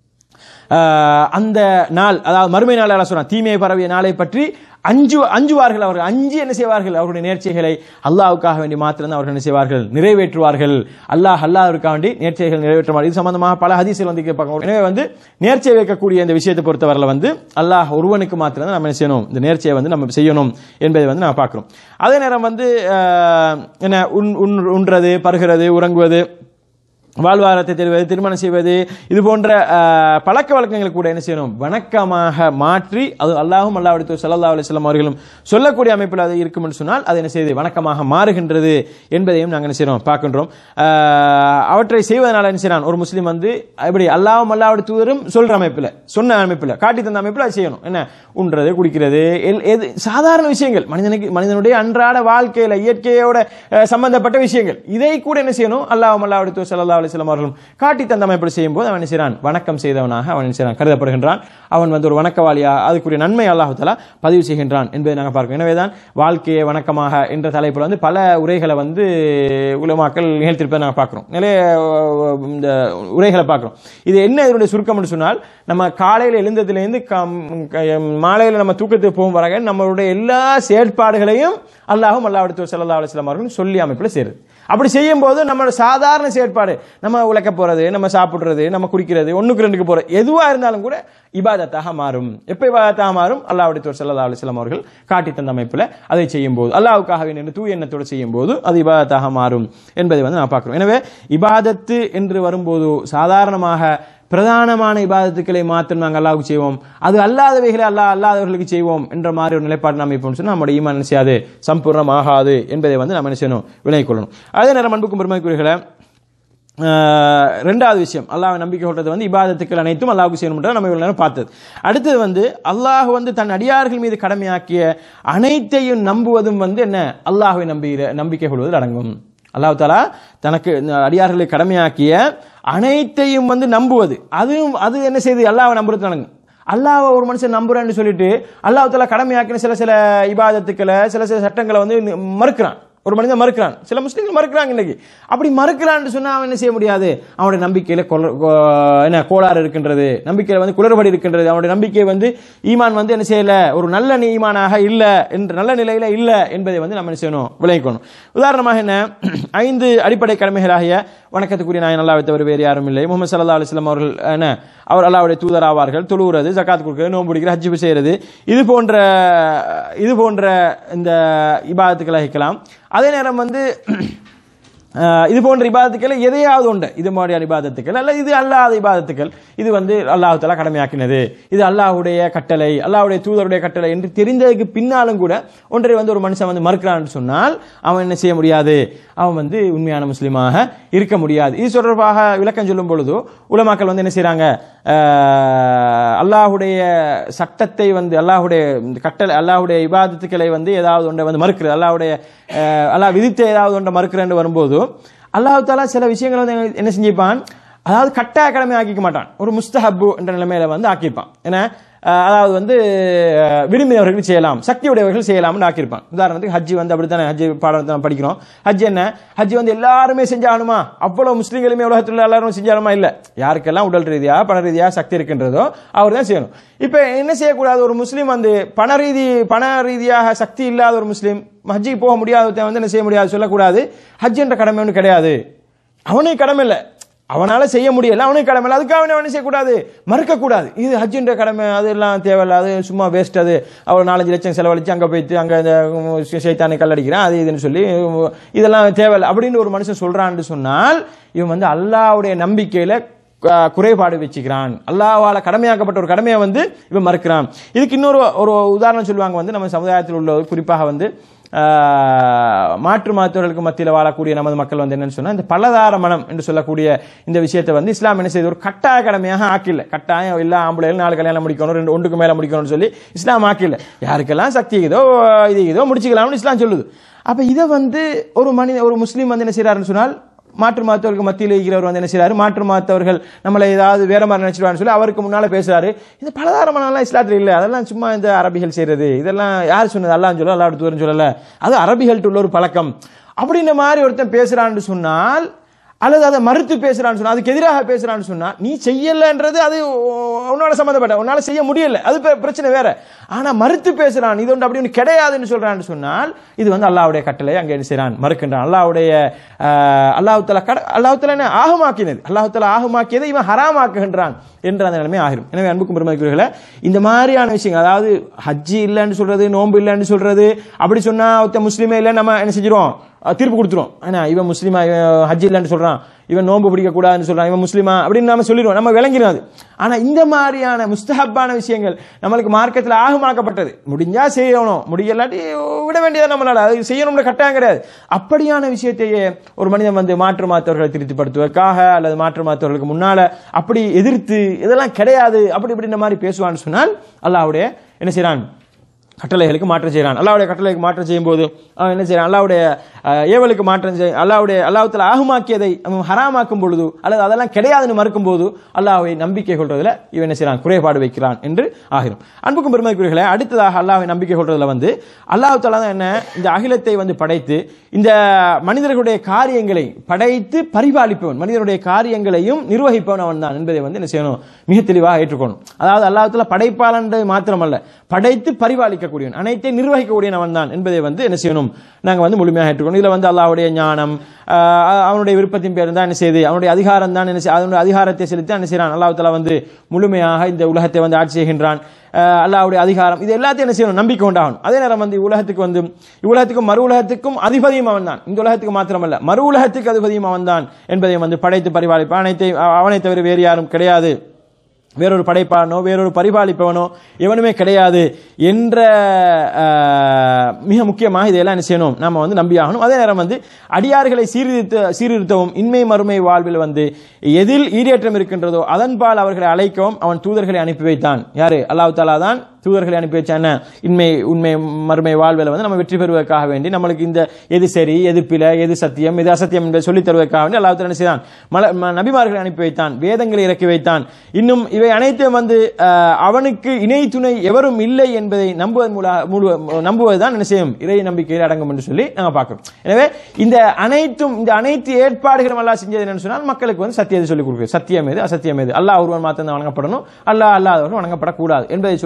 அந்த நாள் அதாவது மறுமை நாள் அல்லாஹ் சொன்னான், தீமையை பரவிய நாளை பற்றி அஞ்சு அஞ்சுவார்கள். அவர்கள் அஞ்சு என்ன செய்வார்கள், அவருடைய நேர்ச்சைகளை அல்லாஹ்வுக்காக வேண்டி மாத்திரம் அவர்கள் என்ன செய்வார்கள், நிறைவேற்றுவார்கள். அல்லாஹ் அல்லாஹ்வுக்காக வேண்டி நேர்ச்சைகள் நிறைவேற்றுவார்கள். இது சம்பந்தமாக பல ஹதீஸ்கள் வந்து கேட்பாங்க. எனவே வந்து நேர்ச்சை வைக்கக்கூடிய இந்த விஷயத்தை பொறுத்தவரையில் வந்து அல்லாஹ் ஒருவனுக்கு மாத்திரம் நம்ம என்ன செய்யணும், இந்த நேர்ச்சையை வந்து நம்ம செய்யணும் என்பதை வந்து நம்ம பார்க்கிறோம். அதே நேரம் வந்து என்ன உண்றது பருகிறது உறங்குவது வாழ்வாரத்தை தெரிவது திருமணம் செய்வது இது போன்ற பழக்க வழக்கங்களை கூட என்ன செய்யணும், வணக்கமாக மாற்றி அது அல்லாஹும் அல்லாஹ்வுடைய ஸல்லல்லாஹு அலைஹி வஸல்லம் அவர்களும் சொல்லக்கூடிய அமைப்பில் அது இருக்கும் என்று சொன்னால் அது என்ன செய்யுது, வணக்கமாக மாறுகின்றது என்பதையும் நாங்கள் என்ன செய்யறோம் பார்க்கின்றோம். அவற்றை செய்வதனால என்ன செய்யறான், ஒரு முஸ்லீம் வந்து இப்படி அல்லாஹும் அல்லாஹ்வுடைய தூதரும் சொல்ற அமைப்பில் சொன்ன அமைப்பில் காட்டி தந்த அமைப்பில் அது செய்யணும். என்ன உண்றது குடிக்கிறது எது சாதாரண விஷயங்கள், மனிதனுக்கு மனிதனுடைய அன்றாட வாழ்க்கையில இயற்கையோட சம்பந்தப்பட்ட விஷயங்கள், இதை கூட என்ன செய்யணும், அல்லாஹும் அல்லாஹ்வுடைய தூதர் ஸல்லல்லாஹு அவர்களும் காட்டி தந்த அமைப்படி செய்யும் போது அவன் செய்கிறான், வணக்கம் செய்தவனாக அவன் செய்கிறான் கருதப்படுகின்றான். அவன் வந்து ஒரு வணக்கவாளியா, அதுக்குரிய நன்மை அல்லாஹ் தஆலா பதிவு செய்கின்றான் என்பதை நாங்கள் பார்க்கிறோம். எனவேதான் வாழ்க்கையை வணக்கமாக என்ற தலைப்பில் வந்து பல உரைகளை வந்து உலமாக்கள் நிகழ்த்திருப்பதை நாங்கள் பார்க்கிறோம். நிறைய இந்த உரைகளை பார்க்கிறோம். இது என்ன இதனுடைய சுருக்கம் என்று சொன்னால், நம்ம காலையில் எழுந்ததிலிருந்து மாலையில் நம்ம தூக்கத்துக்கு போகும் வரை நம்மளுடைய எல்லா செயற்பாடுகளையும் அல்லாஹும் அல்லாஹ்வுடைய ஸல்லல்லாஹு அலைஹி வஸல்லம் அவர்களும் சொல்லி அமைப்பில் செய்யுது. அப்படி செய்யும் போது நம்மளோட சாதாரண செயற்பாடு, நம்ம உழைக்க போறது, நம்ம சாப்பிடுறது, நம்ம குடிக்கிறது, ஒண்ணுக்கு ரெண்டுக்கு போறது எதுவா இருந்தாலும் கூட இபாதத்தாக மாறும். எப்ப இபாதத்தாக மாறும், அல்லாஹ்வுடைய தூதர் ஸல்லல்லாஹு அலைஹி வஸல்லம் அவர்கள் காட்டி தந்த அமைப்பில் அதை செய்யும் போது, அல்லாஹ்வுக்காக நின்று தூய எண்ணத்தோடு செய்யும் போது அது இபாதத்தாக மாறும் என்பதை வந்து நான் பார்க்கிறோம். எனவே இபாதத்து என்று வரும்போது சாதாரணமாக பிரதானமான இபாதத்துக்களை மாத்திரம் நாங்கள் அல்லாஹ்வுக்கு செய்வோம், அது அல்லாதவைகளை அல்லாஹ் அல்லாதவர்களுக்கு செய்வோம் என்ற மாதிரி ஒரு நிலைப்பாடு நாம் இப்போ சொன்னால் நம்முடைய ஈமான் என்ன செய்யாது, சம்பூர்ணமாகாது என்பதை வந்து நம்ம என்ன செய்யணும், விளங்கிக் கொள்ளணும். அதே நேரம் அன்புக்கும் பெருமைக்குரியவர்களே, ரெண்டாவது விஷயம் அல்லாஹ்வை நம்பிக்கை கொள்றது வந்து இபாதத்துக்கள் அனைத்தும் அல்லாஹ்வுக்கு செய்யணும்ன்றதை நம்ம இவ்வளவு நேரம் பார்த்தது. அடுத்தது வந்து அல்லாஹ் வந்து தன் அடியார்கள் மீது கடமையாக்கிய அனைத்தையும் நம்புவதும் வந்து என்ன, அல்லாஹ்வை நம்புகிற நம்பிக்கை கொள்வதில் அடங்கும். அல்லாஹ் தஆலா தனக்கு அடியார்களை கடமையாக்கிய அனைத்தையும் வந்து நம்புவது, அதுவும் அது என்ன செய்யுது, அல்லாஹ்வை நம்புறது அடங்கும். அல்லாஹ்வை ஒரு மனுஷன் நம்புறேன்னு சொல்லிட்டு அல்லாஹ் தஆலா கடமையாக்கின சில சில இபாதத்துக்களை சில சில சட்டங்களை வந்து மறுக்கிறான். ஒரு மனிதன் மறுக்கிறான், சில முஸ்லிம்கள் மறுக்கிறாங்க. இன்னைக்கு அப்படி மறுக்கிறான்னு சொன்னா அவன் என்ன செய்ய முடியாது, அவனுடைய நம்பிக்கையில என்ன கோளாறு இருக்கின்றது, நம்பிக்கையில வந்து குளறுபடி இருக்கின்றது, அவனுடைய நம்பிக்கை வந்து ஈமான் வந்து என்ன செய்யல, ஒரு நல்ல ஈமானாக இல்ல என்ற நல்ல நிலையில இல்ல என்பதை வந்து நம்ம என்ன செய்யணும், விளங்கிக்கணும். உதாரணமாக என்ன, ஐந்து அடிப்படை கடமைகளாகிய வணக்கத்துக்குரிய நாயன் அல்லாஹ்வை தவிர வேறு யாரும் இல்லை, முஹம்மது ஸல்லல்லாஹு அலைஹி வஸல்லம் அவர்கள் என்ன அவர் அல்லாஹ்வுடைய தூதர் ஆவார்கள், தொழுகிறது, ஜகாத் கொடுக்கிறது, நோன்பு பிடிக்கிறது, ஹஜ் செய்கிறது, இது போன்ற இது போன்ற இந்த இபாதத்துக்களை வைக்கலாம். அதே நேரம் வந்து இது போன்ற இபாதத்துக்கள் எதையாவது உண்டு, இது மாதிரியான இபாதத்துக்கள் அல்ல இது அல்லாத இபாதத்துக்கள், இது வந்து அல்லாஹ் தஆலா கடமையாக்கினது, இது அல்லாஹ்வுடைய கட்டளை, அல்லாஹ்வுடைய தூதருடைய கட்டளை என்று தெரிந்ததுக்கு பின்னாலும் கூட ஒன்றை வந்து ஒரு மனுஷன் வந்து மறுக்கிறான்னு சொன்னால் அவன் என்ன செய்ய முடியாது, அவன் வந்து உண்மையான முஸ்லீமாக இருக்க முடியாது. இது தொடர்பாக விளக்கம் சொல்லும் பொழுது உலமாக்கள் வந்து என்ன செய்றாங்க, அல்லாஹ்வுடைய சட்டத்தை வந்து அல்லாஹ்வுடைய கட்டளை அல்லாஹ்வுடைய இபாதத்துக்களை வந்து ஏதாவது ஒன்றை வந்து மறுக்கிறது, அல்லாஹ்வுடைய அல்லாஹ் விதித்த ஏதாவது ஒன்றை மறுக்கிறேன்னு வரும்போது அல்லாஹ் தஆலா சில விஷயங்களை வந்து என்ன செஞ்சிருப்பான், அதாவது கட்டாய கடமை ஆக்கிக்க மாட்டான், ஒரு முஸ்தஹப்பு என்ற நிலைமையில வந்து ஆக்கியிருப்பான். ஏன்னா அதாவது வந்து விரும்பியவர்கள் செய்யலாம், சக்தி உடையவர்கள் செய்யலாம்னு ஆக்கியிருப்பான். உதாரணத்துக்கு ஹஜ்ஜி வந்து அப்படித்தானே, ஹஜ்ஜி பாடம் படிக்கிறோம், ஹஜ் என்ன ஹஜ்ஜி வந்து எல்லாருமே செஞ்சாகணுமா, அவ்வளவு முஸ்லீம்களுமே உலகத்தில் எல்லாரும் செஞ்சாலுமா, இல்லை, யாருக்கெல்லாம் உடல் ரீதியா பண ரீதியா சக்தி இருக்கின்றதோ அவர் தான் செய்யணும். இப்ப என்ன செய்யக்கூடாது, ஒரு முஸ்லீம் வந்து பண ரீதி பண ரீதியாக சக்தி இல்லாத ஒரு முஸ்லீம் ஹஜ்ஜிக்கு போக முடியாத வந்து என்ன செய்ய முடியாது சொல்லக்கூடாது, ஹஜ் என்ற கடமை ஒன்று கிடையாது, அவனுக்கு கடமை இல்லை, அவனால செய்ய முடியல, அவனுக்கு கடமை இல்லை, அதுக்காக அவனை செய்யக்கூடாது, மறுக்கக்கூடாது, இது ஹஜ்ஜின்ற கடமை, அதெல்லாம் தேவையில்ல, அது சும்மா வேஸ்ட், அது அவர் நாலஞ்சு லட்சம் செலவழிச்சு அங்கே போயிட்டு அங்கே இந்த சைத்தானை கல்லடிக்கிறான் அது இதுன்னு சொல்லி இதெல்லாம் தேவையில்லை அப்படின்னு ஒரு மனுஷன் சொல்றான்னு சொன்னால் இவன் வந்து அல்லாஹ்வுடைய நம்பிக்கையில குறைபாடு வச்சுக்கிறான், அல்லாஹ்வால கடமையாக்கப்பட்ட ஒரு கடமையை வந்து இவன் மறுக்கிறான். இதுக்கு இன்னொரு ஒரு உதாரணம் சொல்லுவாங்க, வந்து நம்ம சமுதாயத்தில் உள்ள குறிப்பாக வந்து மாற்று மதத்தவர்களுக்கு மத்தியில் வாழக்கூடிய நமது மக்கள் வந்து என்னன்னு சொன்னா, இந்த பலதார மனம் என்று சொல்லக்கூடிய இந்த விஷயத்தை வந்து இஸ்லாம் என்ன செய்து ஒரு கட்டாய கடமையாக ஆக்கில்ல, கட்டாயம் எல்லா ஆம்பளைகளும் நாலு கல்யாணம் முடிக்கணும், ரெண்டு ஒன்றுக்கு மேல முடிக்கணும்னு சொல்லி இஸ்லாம் ஆக்கில்ல, யாருக்கெல்லாம் சக்தி இதோ இது இதோ முடிச்சுக்கலாம்னு இஸ்லாம் சொல்லுது. அப்ப இதை வந்து ஒரு மனித ஒரு முஸ்லீம் வந்து என்ன செய்யறாருன்னு சொன்னால், மாற்று மதத்தவர்களுக்கு மத்தியில் இருக்கிறவர் வந்து என்ன செய்யறாரு, மாற்று மதத்தவர்கள் நம்மளை ஏதாவது வேற மாதிரி நினைச்சிருவான்னு சொல்லி அவருக்கு முன்னால பேசுறாரு, இந்த பலதாரமானலாம் இஸ்லாத்தில் இல்லை, அதெல்லாம் சும்மா இந்த அரபிகள் செய்யறது, இதெல்லாம் யார் சொன்னது, அல்லாஹ் சொல்ல அல்லாஹ் தூதர் சொல்லல, அது அரபிகள்ட்ட உள்ள ஒரு பழக்கம் அப்படின்ற மாதிரி ஒருத்தன் பேசுறான்னு சொன்னால், அல்லது அதை மறுத்து பேசுறான்னு சொன்னா, அதுக்கு எதிராக பேசுறான்னு சொன்னா, நீ செய்யலன்றது அது உன்னால சம்பந்தப்பட்ட, உன்னால செய்ய முடியல, அது பிரச்சனை வேற. ஆனா மறுத்து பேசுறான், இது ஒன்று அப்படி ஒன்று கிடையாதுன்னு சொல்றான்னு சொன்னால் இது வந்து அல்லாஹ்வுடைய கட்டளை அங்கே என்ன செய்யறான், மறுக்கின்றான். அல்லாஹ்வுடைய அல்லாஹ் தஆலா அல்லாஹ் தஆலா என்ன ஆகமாக்கினது, அல்லாஹ் தஆலா ஆகமாக்கியதை இவன் ஹராமாக்குகின்றான் என்ற அந்த நிலைமை ஆகிரும். எனவே அன்புக்கும் பெருமதிக்குரியவர்களே, இந்த மாதிரியான விஷயங்கள், அதாவது ஹஜ்ஜி இல்லைன்னு சொல்றது, நோன்பு இல்லைன்னு சொல்றது, அப்படி சொன்னா ஒருத்த முஸ்லீமே இல்லை நம்ம என்ன செஞ்சிரும், தீர்ப்பு கொடுத்துரும். ஆனா இவன் முஸ்லீமா, ஹஜ் இல்லைன்னு சொல்றான், இவன் நோன்பு பிடிக்க கூடாதுன்னு சொல்றான், இவன் முஸ்லீமா அப்படின்னு நம்ம சொல்லிடுவோம், நம்ம விளங்கிடும் அது. ஆனா இந்த மாதிரியான முஸ்தஹப்பான விஷயங்கள் நம்மளுக்கு மார்க்கத்தில் ஆகமாக்கப்பட்டது, முடிஞ்சா செய்யணும், முடியலாட்டி விட வேண்டியது நம்மளால, அது செய்யணும்னு கட்டாயம் கிடையாது. அப்படியான விஷயத்தையே ஒரு மனிதன் வந்து மாற்று மாத்தவர்களை திருப்திப்படுத்துவதற்காக அல்லது மாற்று மாத்தவர்களுக்கு முன்னால அப்படி எதிர்த்து இதெல்லாம் கிடையாது அப்படி இப்படின்ற மாதிரி பேசுவான்னு சொன்னால் அல்லாஹ்வுடைய என்ன செய்யறான், கட்டளைகளுக்கு மாற்றம் செய்யறான். அல்லாஹ்வுடைய கட்டளைக்கு மாற்றம் செய்யும் போது அவன் என்ன செய்யறான், அல்லாஹ்வுடைய ஏவலுக்கு மாற்றம் செய் அல்லாஹ்வுடைய அல்லாஹ் தஆலா ஆகமாக்கியதை அவன் ஹராமாக்கும் பொழுது அல்லது அதெல்லாம் கிடையாதுன்னு மறுக்கும் போது அல்லாஹ்வை நம்பிக்கை கொள்றதுல இவன் என்ன செய்யறான், குறைபாடு வைக்கிறான் என்று ஆகிரும். அன்புக்கும் பெருமதிக்குரியவர்களே, அடுத்ததாக அல்லாஹ்வை நம்பிக்கை கொள்றதுல வந்து அல்லாஹ் தஆலா தான் என்ன, இந்த அகிலத்தை வந்து படைத்து இந்த மனிதர்களுடைய காரியங்களை படைத்து பரிபாலிப்பவன், மனிதனுடைய காரியங்களையும் நிர்வகிப்பவன் அவன் தான் என்பதை வந்து என்ன செய்யணும், மிக தெளிவாக ஏற்றுக்கணும். அதாவது அல்லாஹ் தஆலா படைப்பாளன் மாத்திரமல்ல, படைத்து பரிபாலிக்கக்கூடியவன், அனைத்தை நிர்வகிக்கக்கூடியவன் அவன் தான் என்பதை வந்து என்ன செய்யணும், நாங்க வந்து முழுமையாக ஏற்றுக்கணும். இதுல வந்து அல்லாஹ்வுடைய ஞானம், அவனுடைய விருப்பத்தின் பேர் தான் என்ன செய்யுது, அவனுடைய அதிகாரம் தான் என்ன செய்ய, அதனுடைய அதிகாரத்தை செலுத்தி என்ன செய்யறான், அல்லாஹ் தஆலா வந்து முழுமையாக இந்த உலகத்தை வந்து ஆட்சி செய்கின்றான். அல்லாஹ்வுடைய அதிகாரம் இது எல்லாத்தையும் என்ன செய்யணும், நம்பிக்கை உண்டாகணும். அதே நேரம் வந்து உலகத்துக்கு வந்து உலகத்துக்கும் மறு உலகத்துக்கும் அதிபதியும் அவன் தான், இந்த உலகத்துக்கு மாத்திரமல்ல மறு உலகத்துக்கு அதிபதியும் அவன் தான் என்பதையும் வந்து படைத்து பரிபாலிப்பான், அனைத்தை அவனை தவிர வேறு யாரும் கிடையாது, வேறொரு படைப்பானோ வேறொரு பரிபாலிப்பவனோ எவனுமே கிடையாது என்ற மிக முக்கியமாக இதையெல்லாம் என்ன செய்யணும், நாம வந்து நம்பியாகணும். அதே நேரம் வந்து அடியார்களை சீர்திருத்த சீர்திருத்தவும் இன்மை மறுமை வாழ்வில் வந்து எதில் ஈடேற்றம் இருக்கின்றதோ அதன்பால் அவர்களை அழைக்கவும் அவன் தூதர்களை அனுப்பி வைத்தான். யாரு, அல்லாஹ் தஆலா தான் தூதர்களை அனுப்பி வச்சான இன்மை உண்மை மறுமை வாழ்வில் வந்து நம்ம வெற்றி பெறுவதற்காக வேண்டி, நம்மளுக்கு இந்த எது சரி எது பிழை எது சத்தியம் எது அசத்தியம் என்பதை சொல்லித் தருவதற்காக வேண்டி அல்லாஹ் தஆலா என்ன செய்தான், நபிமார்களை அனுப்பி வைத்தான், வேதங்களை இறக்கி வைத்தான். இன்னும் இவை அனைத்தும் வந்து அவனுக்கு இணை துணை எவரும் இல்லை என்பதை நம்புவதன் மூலம் நம்புவதுதான் என்ன செய்யும், இறை நம்பிக்கையில் அடங்கும் என்று சொல்லி நாங்க பார்க்கிறோம். எனவே இந்த அனைத்தும் இந்த அனைத்து ஏற்பாடுகளும் அல்லாஹ் செஞ்சது என்னன்னு சொன்னால் மக்களுக்கு வந்து சத்தியத்தை சொல்லிக் கொடுக்கிறது, சத்தியம் எது அசத்தியம் எது, அல்லாஹ் ஒருவன் மாத்திரம் வணங்கப்படணும், அல்லாஹ் அல்லாதவர்கள் வணங்கப்படக்கூடாது என்பதை சொல்வதற்காக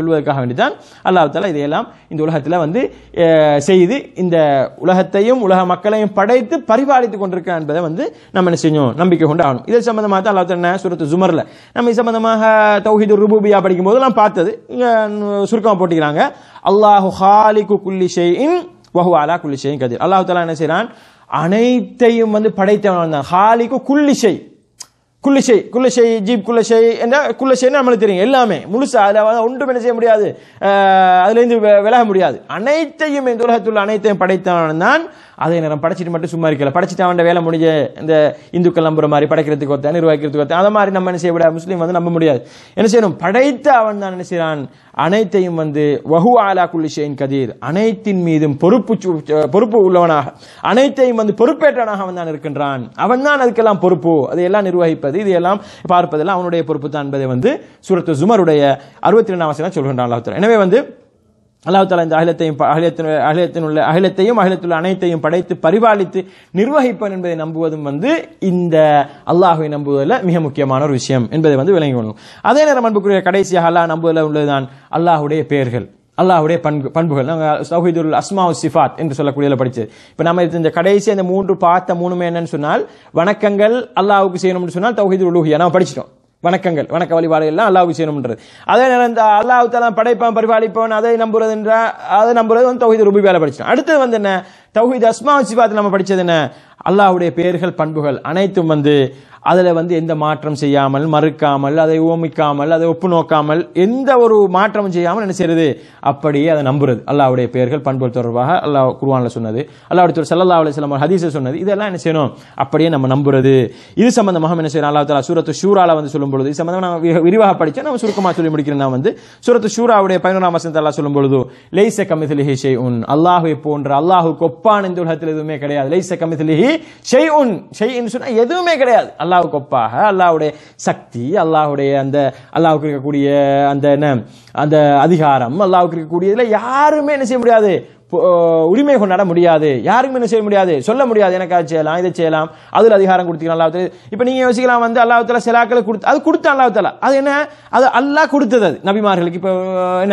வேண்டிதான் அல்லாஹ் தஆலா இதையெல்லாம் இந்த உலகத்தில் வந்து செய்து இந்த உலகத்தையும் உலக மக்களையும் படைத்து பரிபாலித்துக் கொண்டிருக்கிறான் என்பதை வந்து நம்ம என்ன செய்யணும், நம்பிக்கை கொண்டு ஆகணும். இது சம்பந்தமாக தான் அல்லாஹ் தஆலா சூரத்து ஜுமர்ல நம்ம இது சம்பந்தமாக தௌஹீது ருபூபியா படிக்கும் போது நான் பார்த்தது இங்க சுருக்கமா போட்டுக்கிறாங்க. அல்லாஹு ஹாலிகு குல்லி ஷைஇன் வ ஹுவ அலா குல்லி ஷைஇன் கதீர். அல்லாஹ் தஆலா என்ன செய்றான், அனைத்தையும் வந்து படைத்தவன் தான். ஹாலிகு குல்லி ஷை, குல்லிஷை குல்லிஷை ஜீப் குல்லிஷை என்ற குல்லிஷைன்னு நம்மளுக்கு தெரியும், எல்லாமே முழுசா அதில் ஒன்றும் என்ன செய்ய முடியாது, அதுலேருந்து விலக முடியாது. அனைத்தையும் இந்த உலகத்துள்ள அனைத்தையும் படைத்தவன் தான். அதே நேரம் படைச்சிட்டு மட்டும் சும்மா இருக்கல, படைச்சிட்டு அவன் வேலை முடிஞ்ச இந்த இந்துக்கள் நம்புற மாதிரி படைக்கிறதுக்கு ஒருத்தன் நிர்வகிக்கிறதுக்கு ஒருத்தன் அதை மாதிரி நம்ம என்ன செய்ய முடியாது, முஸ்லீம் வந்து நம்ப முடியாது. என்ன செய்யணும், படைத்த அவன் தான் என்ன செய்யறான், அனைத்தையும் வந்து வஹு அலா குல்லி ஷைஇன் கதீர், அனைத்தின் மீதும் பொறுப்பு பொறுப்பு உள்ளவனாக அனைத்தையும் வந்து பொறுப்பேற்றவனாக அவன் தான் இருக்கின்றான். அவன் தான் அதுக்கெல்லாம் பொறுப்பு, அதையெல்லாம் நிர்வகிப்பது இதையெல்லாம் பார்ப்பதெல்லாம் அவனுடைய பொறுப்பு தான் என்பதை வந்து சூரத்து ஜுமருடைய அறுபத்தி ரெண்டாம் வசனம் சொல்கின்றான் அல்லாஹ் தஆலா. எனவே வந்து அல்லாஹ் தஆலா இந்த அகிலத்தையும் அகிலத்தின் உள்ள அகிலத்தையும் அகிலத்துள்ள அனைத்தையும் படைத்து பரிபாலித்து நிர்வகிப்பன் என்பதை நம்புவதும் வந்து இந்த அல்லாஹ்வை நம்புவதில் மிக முக்கியமான ஒரு விஷயம் என்பதை வந்து விளங்கிக் கொள்ளணும். அதே நேரம் அன்புக்குரிய கடைசியாக அல்லாஹ் நம்புவதில் உள்ளதுதான் அல்லாஹ்வுடைய பெயர்கள், அல்லாஹ்வுடைய பண்பு பண்புகள். நாங்கள் தௌஹீதுல் அஸ்மா வ சிஃபாத் என்று சொல்லக்கூடியதில் படிச்சது. இப்போ நம்ம இந்த கடைசி அந்த மூன்று பார்த்த மூணுமே என்னன்னு சொன்னால், வணக்கங்கள் அல்லாஹ்வுக்கு செய்யணும்னு சொன்னால் தௌஹீதுல் உலூஹியா நம்ம படிச்சிட்டோம். வணக்கங்கள் வணக்க வழிபாடு எல்லாம் அல்லாஹ்வுக்கு செய்யணும்ன்றது. அதே நேரம் இந்த அல்லாஹ் தஆலா படைப்பான் பரிபாலிப்பவன் அதை நம்புறது என்ற அதை நம்புறது வந்து தௌஹீது ருபூபியால படிச்சிட்டோம். அடுத்தது வந்து என்ன, தௌஹீது அஸ்மா வ சிஃபாத் நம்ம படிச்சது என்ன, அல்லாஹ்வுடைய பெயர்கள் பண்புகள் அனைத்தும் வந்து அதில் வந்து எந்த மாற்றம் செய்யாமல், மறுக்காமல், அதை ஓமிக்காமல், அதை ஒப்பு நோக்காமல், எந்த ஒரு மாற்றமும் செய்யாமல் என்ன செய்யறது, அப்படியே அதை நம்புறது. அல்லாஹ்வுடைய பெயர்கள் பண்புகள் தொடர்பாக அல்லாஹ் குர்ஆன்ல சொன்னது, அல்லாஹ்வுடைய தூதர் ஸல்லல்லாஹு அலைஹி வஸல்லம் ஹதீஸில் சொன்னது, இதெல்லாம் என்ன செய்யணும், அப்படியே நம்ம நம்புறது. இது சம்பந்தமாக என்ன செய்யணும், அல்லாஹ் தஆலா சூரத்து ஷூரால வந்து சொல்லும் பொழுது, இது சம்பந்தமாக நம்ம விரிவாக படிச்சா நம்ம சுருக்கமாக சொல்லி முடிக்கிறேன். நான் வந்து சூரத்து ஷூராவுடைய பதினொன்றாம் வசனத்தை அல்லாஹ் சொல்லும் பொழுது, லைஸ கமித்லிஹி ஷைஉன், அல்லாஹ்வை போன்ற அல்லாஹ்வுக்கு ஒப்பான இந்த உலகத்தில் எதுவுமே கிடையாது. லைஸ கமித்லிஹி ஷைஉன், ஷைஇன் சொன்னா எதுவுமே கிடையாது. அல்லாஹ்வுக்கு ஒப்பாக அல்லாஹ்வுடைய சக்தி, அல்லாஹ்வுடைய அந்த அல்லாஹ்வுக்கு இருக்கக்கூடிய அந்த என்ன அந்த அதிகாரம், அல்லாஹ்வுக்கு இருக்கக்கூடியதுல யாருமே என்ன செய்ய முடியாது, உரிமை கொண்டாட முடியாது. யாருக்குமே என்ன செய்ய முடியாது, சொல்ல முடியாது எனக்கு அதை செய்யலாம் இதை செய்யலாம் அதுல அதிகாரம் கொடுத்துக்கலாம் அல்லாஹ் தஆலா. இப்ப நீங்க யோசிக்கலாம் வந்து அல்லாஹ் தஆலா சிலாக்களை கொடுத்து அது கொடுத்த அல்லாஹ் தஆலா, அது என்ன, அது அல்லாஹ் கொடுத்தது அது நபிமார்களுக்கு. இப்போ என்ன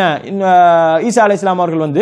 ஈசா அலைஹிஸ்ஸலாம் அவர்கள் வந்து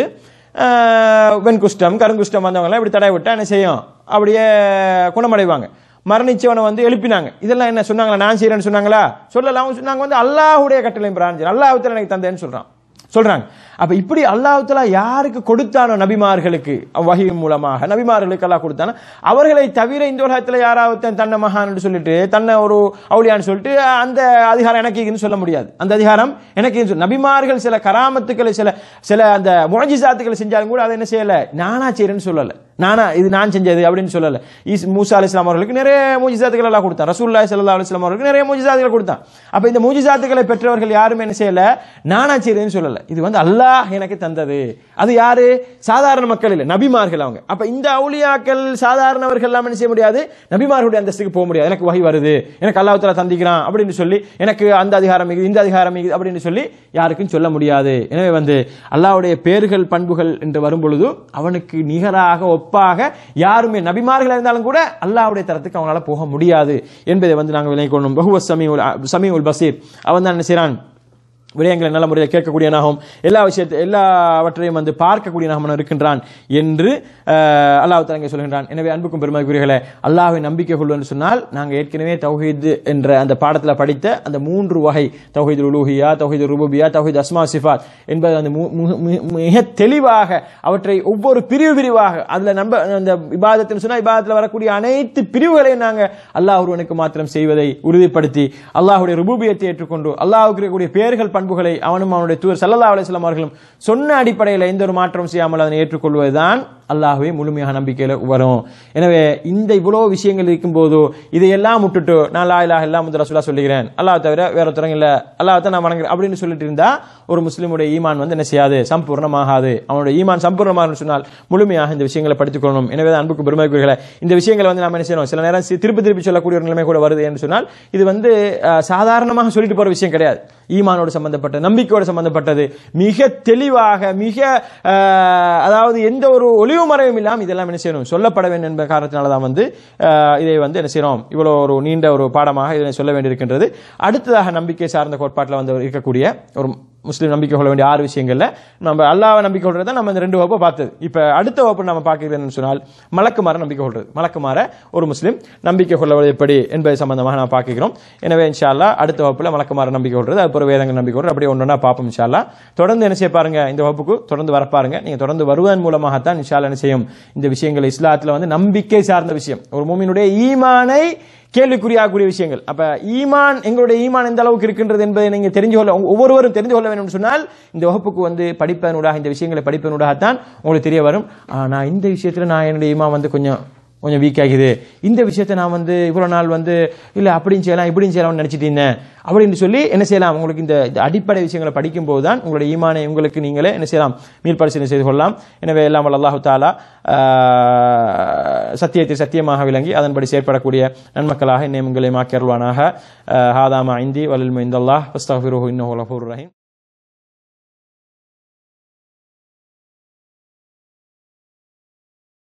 வெண்குஷ்டம் கருங்குஷ்டம் வந்தவங்க இப்படி தடை விட்டா என்ன செய்யும், அப்படியே குணமடைவாங்க. மரணிச்சவனை வந்து எழுப்பினாங்க. இதெல்லாம் என்ன சொன்னாங்களா, நான் செய்யறேன்னு சொன்னாங்களா, சொல்லலாம். சொன்னாங்க வந்து அல்லாஹ்வுடைய கட்டளை பிரான் அல்லாஹ் தஆலா எனக்கு தந்தேன்னு சொல்றான் சொல்றாங்க. அப்ப இப்படி அல்லாஹ் தஆலா யாருக்கு கொடுத்தானோ நபிமார்களுக்கு வஹி மூலமாக நபிமார்களுக்கு அல்லாஹ் கொடுத்தானோ அவர்களை தவிர இந்த உலகத்தில் யாராவது தன்னை மகான் சொல்லிட்டு தன்னை ஒரு அவுலியான்னு சொல்லிட்டு அந்த அதிகாரம் எனக்கு சொல்ல முடியாது. அந்த அதிகாரம் எனக்கு நபிமார்கள் சில கராமத்துக்களை சில சில அந்த முஅஜிசாத்துக்களை செஞ்சாலும் கூட அதை என்ன செய்யல, நானா செய்யறேன்னு சொல்லல, நானா இது நான் செஞ்சது அப்படின்னு சொல்லல. மூசா அலைஹிஸ்ஸலாம் அவர்களுக்கு நிறைய முஜிசாத்துக்கள் எல்லாம் கொடுத்தான், ரசூலுல்லாஹி ஸல்லல்லாஹு அலைஹி வஸல்லம் அவர்களுக்கு நிறைய முஜிசாத்துக்கள் கொடுத்தான். அப்ப இந்த முஜிசாத்துக்களை பெற்றவர்கள் யாருமே என்ன செய்யல, நானா செய்யறேன்னு சொல்லல, இது வந்து அல்லாஹ் எனக்கு தந்தது. அது யாரு, சாதாரண மக்கள் இல்ல, நபிமார்கள் அவங்க. அப்ப இந்த அவுலியாக்கள் சாதாரணவர்கள் எல்லாம் என்ன செய்ய முடியாது, நபிமார்களுடைய அந்தஸ்துக்கு போக முடியாது. எனக்கு வஹி வருது, எனக்கு அல்லாஹ் தஆலா தந்திக்கிறான் அப்படின்னு சொல்லி, எனக்கு அந்த அதிகாரம் இந்த அதிகாரம் அப்படின்னு சொல்லி யாருக்கும் சொல்ல முடியாது. எனவே வந்து அல்லாஹ்வுடைய பெயர்கள் பண்புகள் என்று வரும் பொழுது அவனுக்கு நிகராக ஒப்பாக யாருமே நபிமார்கள் இருந்தாலும் கூட அல்லாஹ்வுடைய தரத்துக்கு அவங்களால போக முடியாது என்பதை வந்து நாங்கள் விளங்கிக் கொள்ளணும். வஹுவ ஸமீஉல் ஸமீஉல் பஸீர், அவன் தான் என்ன செய்றான், விடயங்களை நல்ல முறையில் கேட்கக்கூடியனாகவும் எல்லா விஷயத்தை எல்லாவற்றையும் வந்து பார்க்கக்கூடியனாகவும் இருக்கின்றான் என்று அல்லாஹ் தஆலா சொல்கின்றான். எனவே அன்புக்கும் பெருமதிக்குரியவர்களே, அல்லாஹ்வை நம்பிக்கை கொள்வது சொன்னால் நாங்கள் ஏற்கனவே தௌஹீத் என்ற அந்த பாடத்தில் படித்த அந்த மூன்று வகை தௌஹீதுல் உலூஹியா, தௌஹீதுல் ருபூபியா, தௌஹீத் அஸ்மா சிஃபாத் என்பது அந்த மிக தெளிவாக அவற்றை ஒவ்வொரு பிரிவு பிரிவாக அதுல நம்ப அந்த இபாதத்தில் சொன்னால் இபாதத்தில் வரக்கூடிய அனைத்து பிரிவுகளையும் நாங்கள் அல்லாஹ் ஒருவனுக்கு மாத்திரம் செய்வதை உறுதிப்படுத்தி அல்லாஹ்வுடைய ருபூபியத்தை ஏற்றுக்கொண்டு அல்லாஹ்வுக்கு இருக்கக்கூடிய பெயர்கள் பண்புகளை அவனும் அவனுடைய தூதர் ஸல்லல்லாஹு அலைஹி வஸல்லம் அவர்களும் சொன்ன அடிப்படையில் எந்த ஒரு மாற்றம் செய்யாமல் அதனை ஏற்றுக்கொள்வதுதான் அல்லாஹ்வை முழுமையாக நம்பிக்கையில் வரும். எனவே இந்த இவ்வளவு விஷயங்கள் இருக்கும் போது இதையெல்லாம் விட்டுட்டு நான் லா இலாஹ இல்லல்லாஹ் முஹம்மது ரசூலுல்லாஹ் சொல்லுகிறேன், அல்லாஹ் தவிர வேற ஒருத்தர் இல்ல, அல்லாஹ் தான் நான் வணங்குறேன் அப்படின்னு சொல்லிட்டு இருந்தா ஒரு முஸ்லிமுடைய ஈமான் வந்து என்ன செய்யாது, சம்பூர்ணமாகாது. அவனுடைய ஈமான் சம்பூர்ணமாக சொன்னால் முழுமையாக இந்த விஷயங்களை படித்துக் கொள்ளணும். எனவே அன்புக்கு பெருமைக்குரியவர்களே, இந்த விஷயங்களை வந்து நாம என்ன செய்யணும், சில நேரம் திருப்பி திருப்பி சொல்லக்கூடிய ஒரு நிலைமை கூட வருது என்று சொன்னால் இது வந்து சாதாரணமாக சொல்லிட்டு போற விஷயம் கிடையாது. ஈமானோடு சம்பந்தப்பட்ட நம்பிக்கையோடு சம்பந்தப்பட்டது, மிக தெளிவாக மிக அதாவது எந்த ஒரு ஒளிவு மறைவும் இல்லாமல் இதெல்லாம் என்ன செய்யணும், சொல்லப்பட வேண்டும் என்ற காரணத்தினால்தான் வந்து இதை வந்து என்ன செய்யறோம், இவ்வளவு ஒரு நீண்ட ஒரு பாடமாக இதனை சொல்ல வேண்டியிருக்கின்றது. அடுத்ததாக நம்பிக்கை சார்ந்த கோட்பாட்டில் வந்து இருக்கக்கூடிய ஒரு முஸ்லீம் நம்பிக்கை கொள்ள வேண்டிய ஆறு விஷயங்கள்ல நம்ம அல்லாஹ்வை நம்பிக்கை கொள்றத நம்ம இந்த ரெண்டு வகுப்பை பார்த்தது. இப்ப அடுத்த வகுப்பு நம்ம பார்க்கிறதுன்னு சொன்னால் மலக்குமார நம்பிக்கை கொள்றது. மலக்குமார ஒரு முஸ்லீம் நம்பிக்கை கொள்வது எப்படி என்பது சம்பந்தமாக நாம் பார்க்கிறோம். எனவே இன்ஷா அல்லாஹ் அடுத்த வகுப்புல மலக்குமார நம்பிக்கை கொள்றது, அதுக்கப்புறம் வேதங்கள் நம்பிக்கை கொள்றது, அப்படியே ஒன்றா பார்ப்போம் இன்ஷா அல்லாஹ். தொடர்ந்து என்ன செய்ய பாருங்க, இந்த வகுப்புக்கு தொடர்ந்து வர பாருங்க. நீங்க தொடர்ந்து வருவதன் மூலமாகத்தான் இன்ஷா அல்லாஹ் என்ன செய்யும், இந்த விஷயங்கள் இஸ்லாத்துல வந்து நம்பிக்கை சார்ந்த விஷயம், ஒரு மூமினுடைய ஈமானை கேள்விக்குறியாகக்கூடிய விஷயங்கள். அப்ப ஈமான், எங்களுடைய ஈமான் எந்த அளவுக்கு இருக்கின்றது என்பதை நீங்க தெரிஞ்சு கொள்ள, ஒவ்வொருவரும் தெரிந்து கொள்ள வேண்டும் சொன்னால் இந்த வகுப்புக்கு வந்து படிப்பதனூடாக, இந்த விஷயங்களை படிப்பதனூடாகத்தான் உங்களுக்கு தெரிய வரும். நான் இந்த விஷயத்துல நான் என்னுடைய ஈமான் வந்து கொஞ்சம் கொஞ்சம் வீக் ஆகுது, இந்த விஷயத்தை நான் வந்து இவ்வளவு நாள் வந்து இல்ல அப்படின்னு செய்யலாம் இப்படின்னு செய்யலாம்னு நினைச்சிட்டு இருந்தேன் அப்படின்னு சொல்லி என்ன செய்யலாம், உங்களுக்கு இந்த அடிப்படை விஷயங்களை படிக்கும் போதுதான் உங்களுடைய ஈமானை உங்களுக்கு நீங்களே என்ன செய்யலாம், மீள்பரிசீலனை செய்து கொள்ளலாம். எனவே எல்லாம் அல்லாஹு தஆலா சத்தியத்தை சத்தியமாக விளங்கி அதன்படி செயற்படக்கூடிய நன்மக்களாக என்னை உங்களை மாக்கி அருள்வானாக. ஹாதா மா இந்தி வலில் இந்தல்லாஹ் வஸ்தக்ஃபிருஹு இன்னஹு கஃபூருர் ரஹீம்.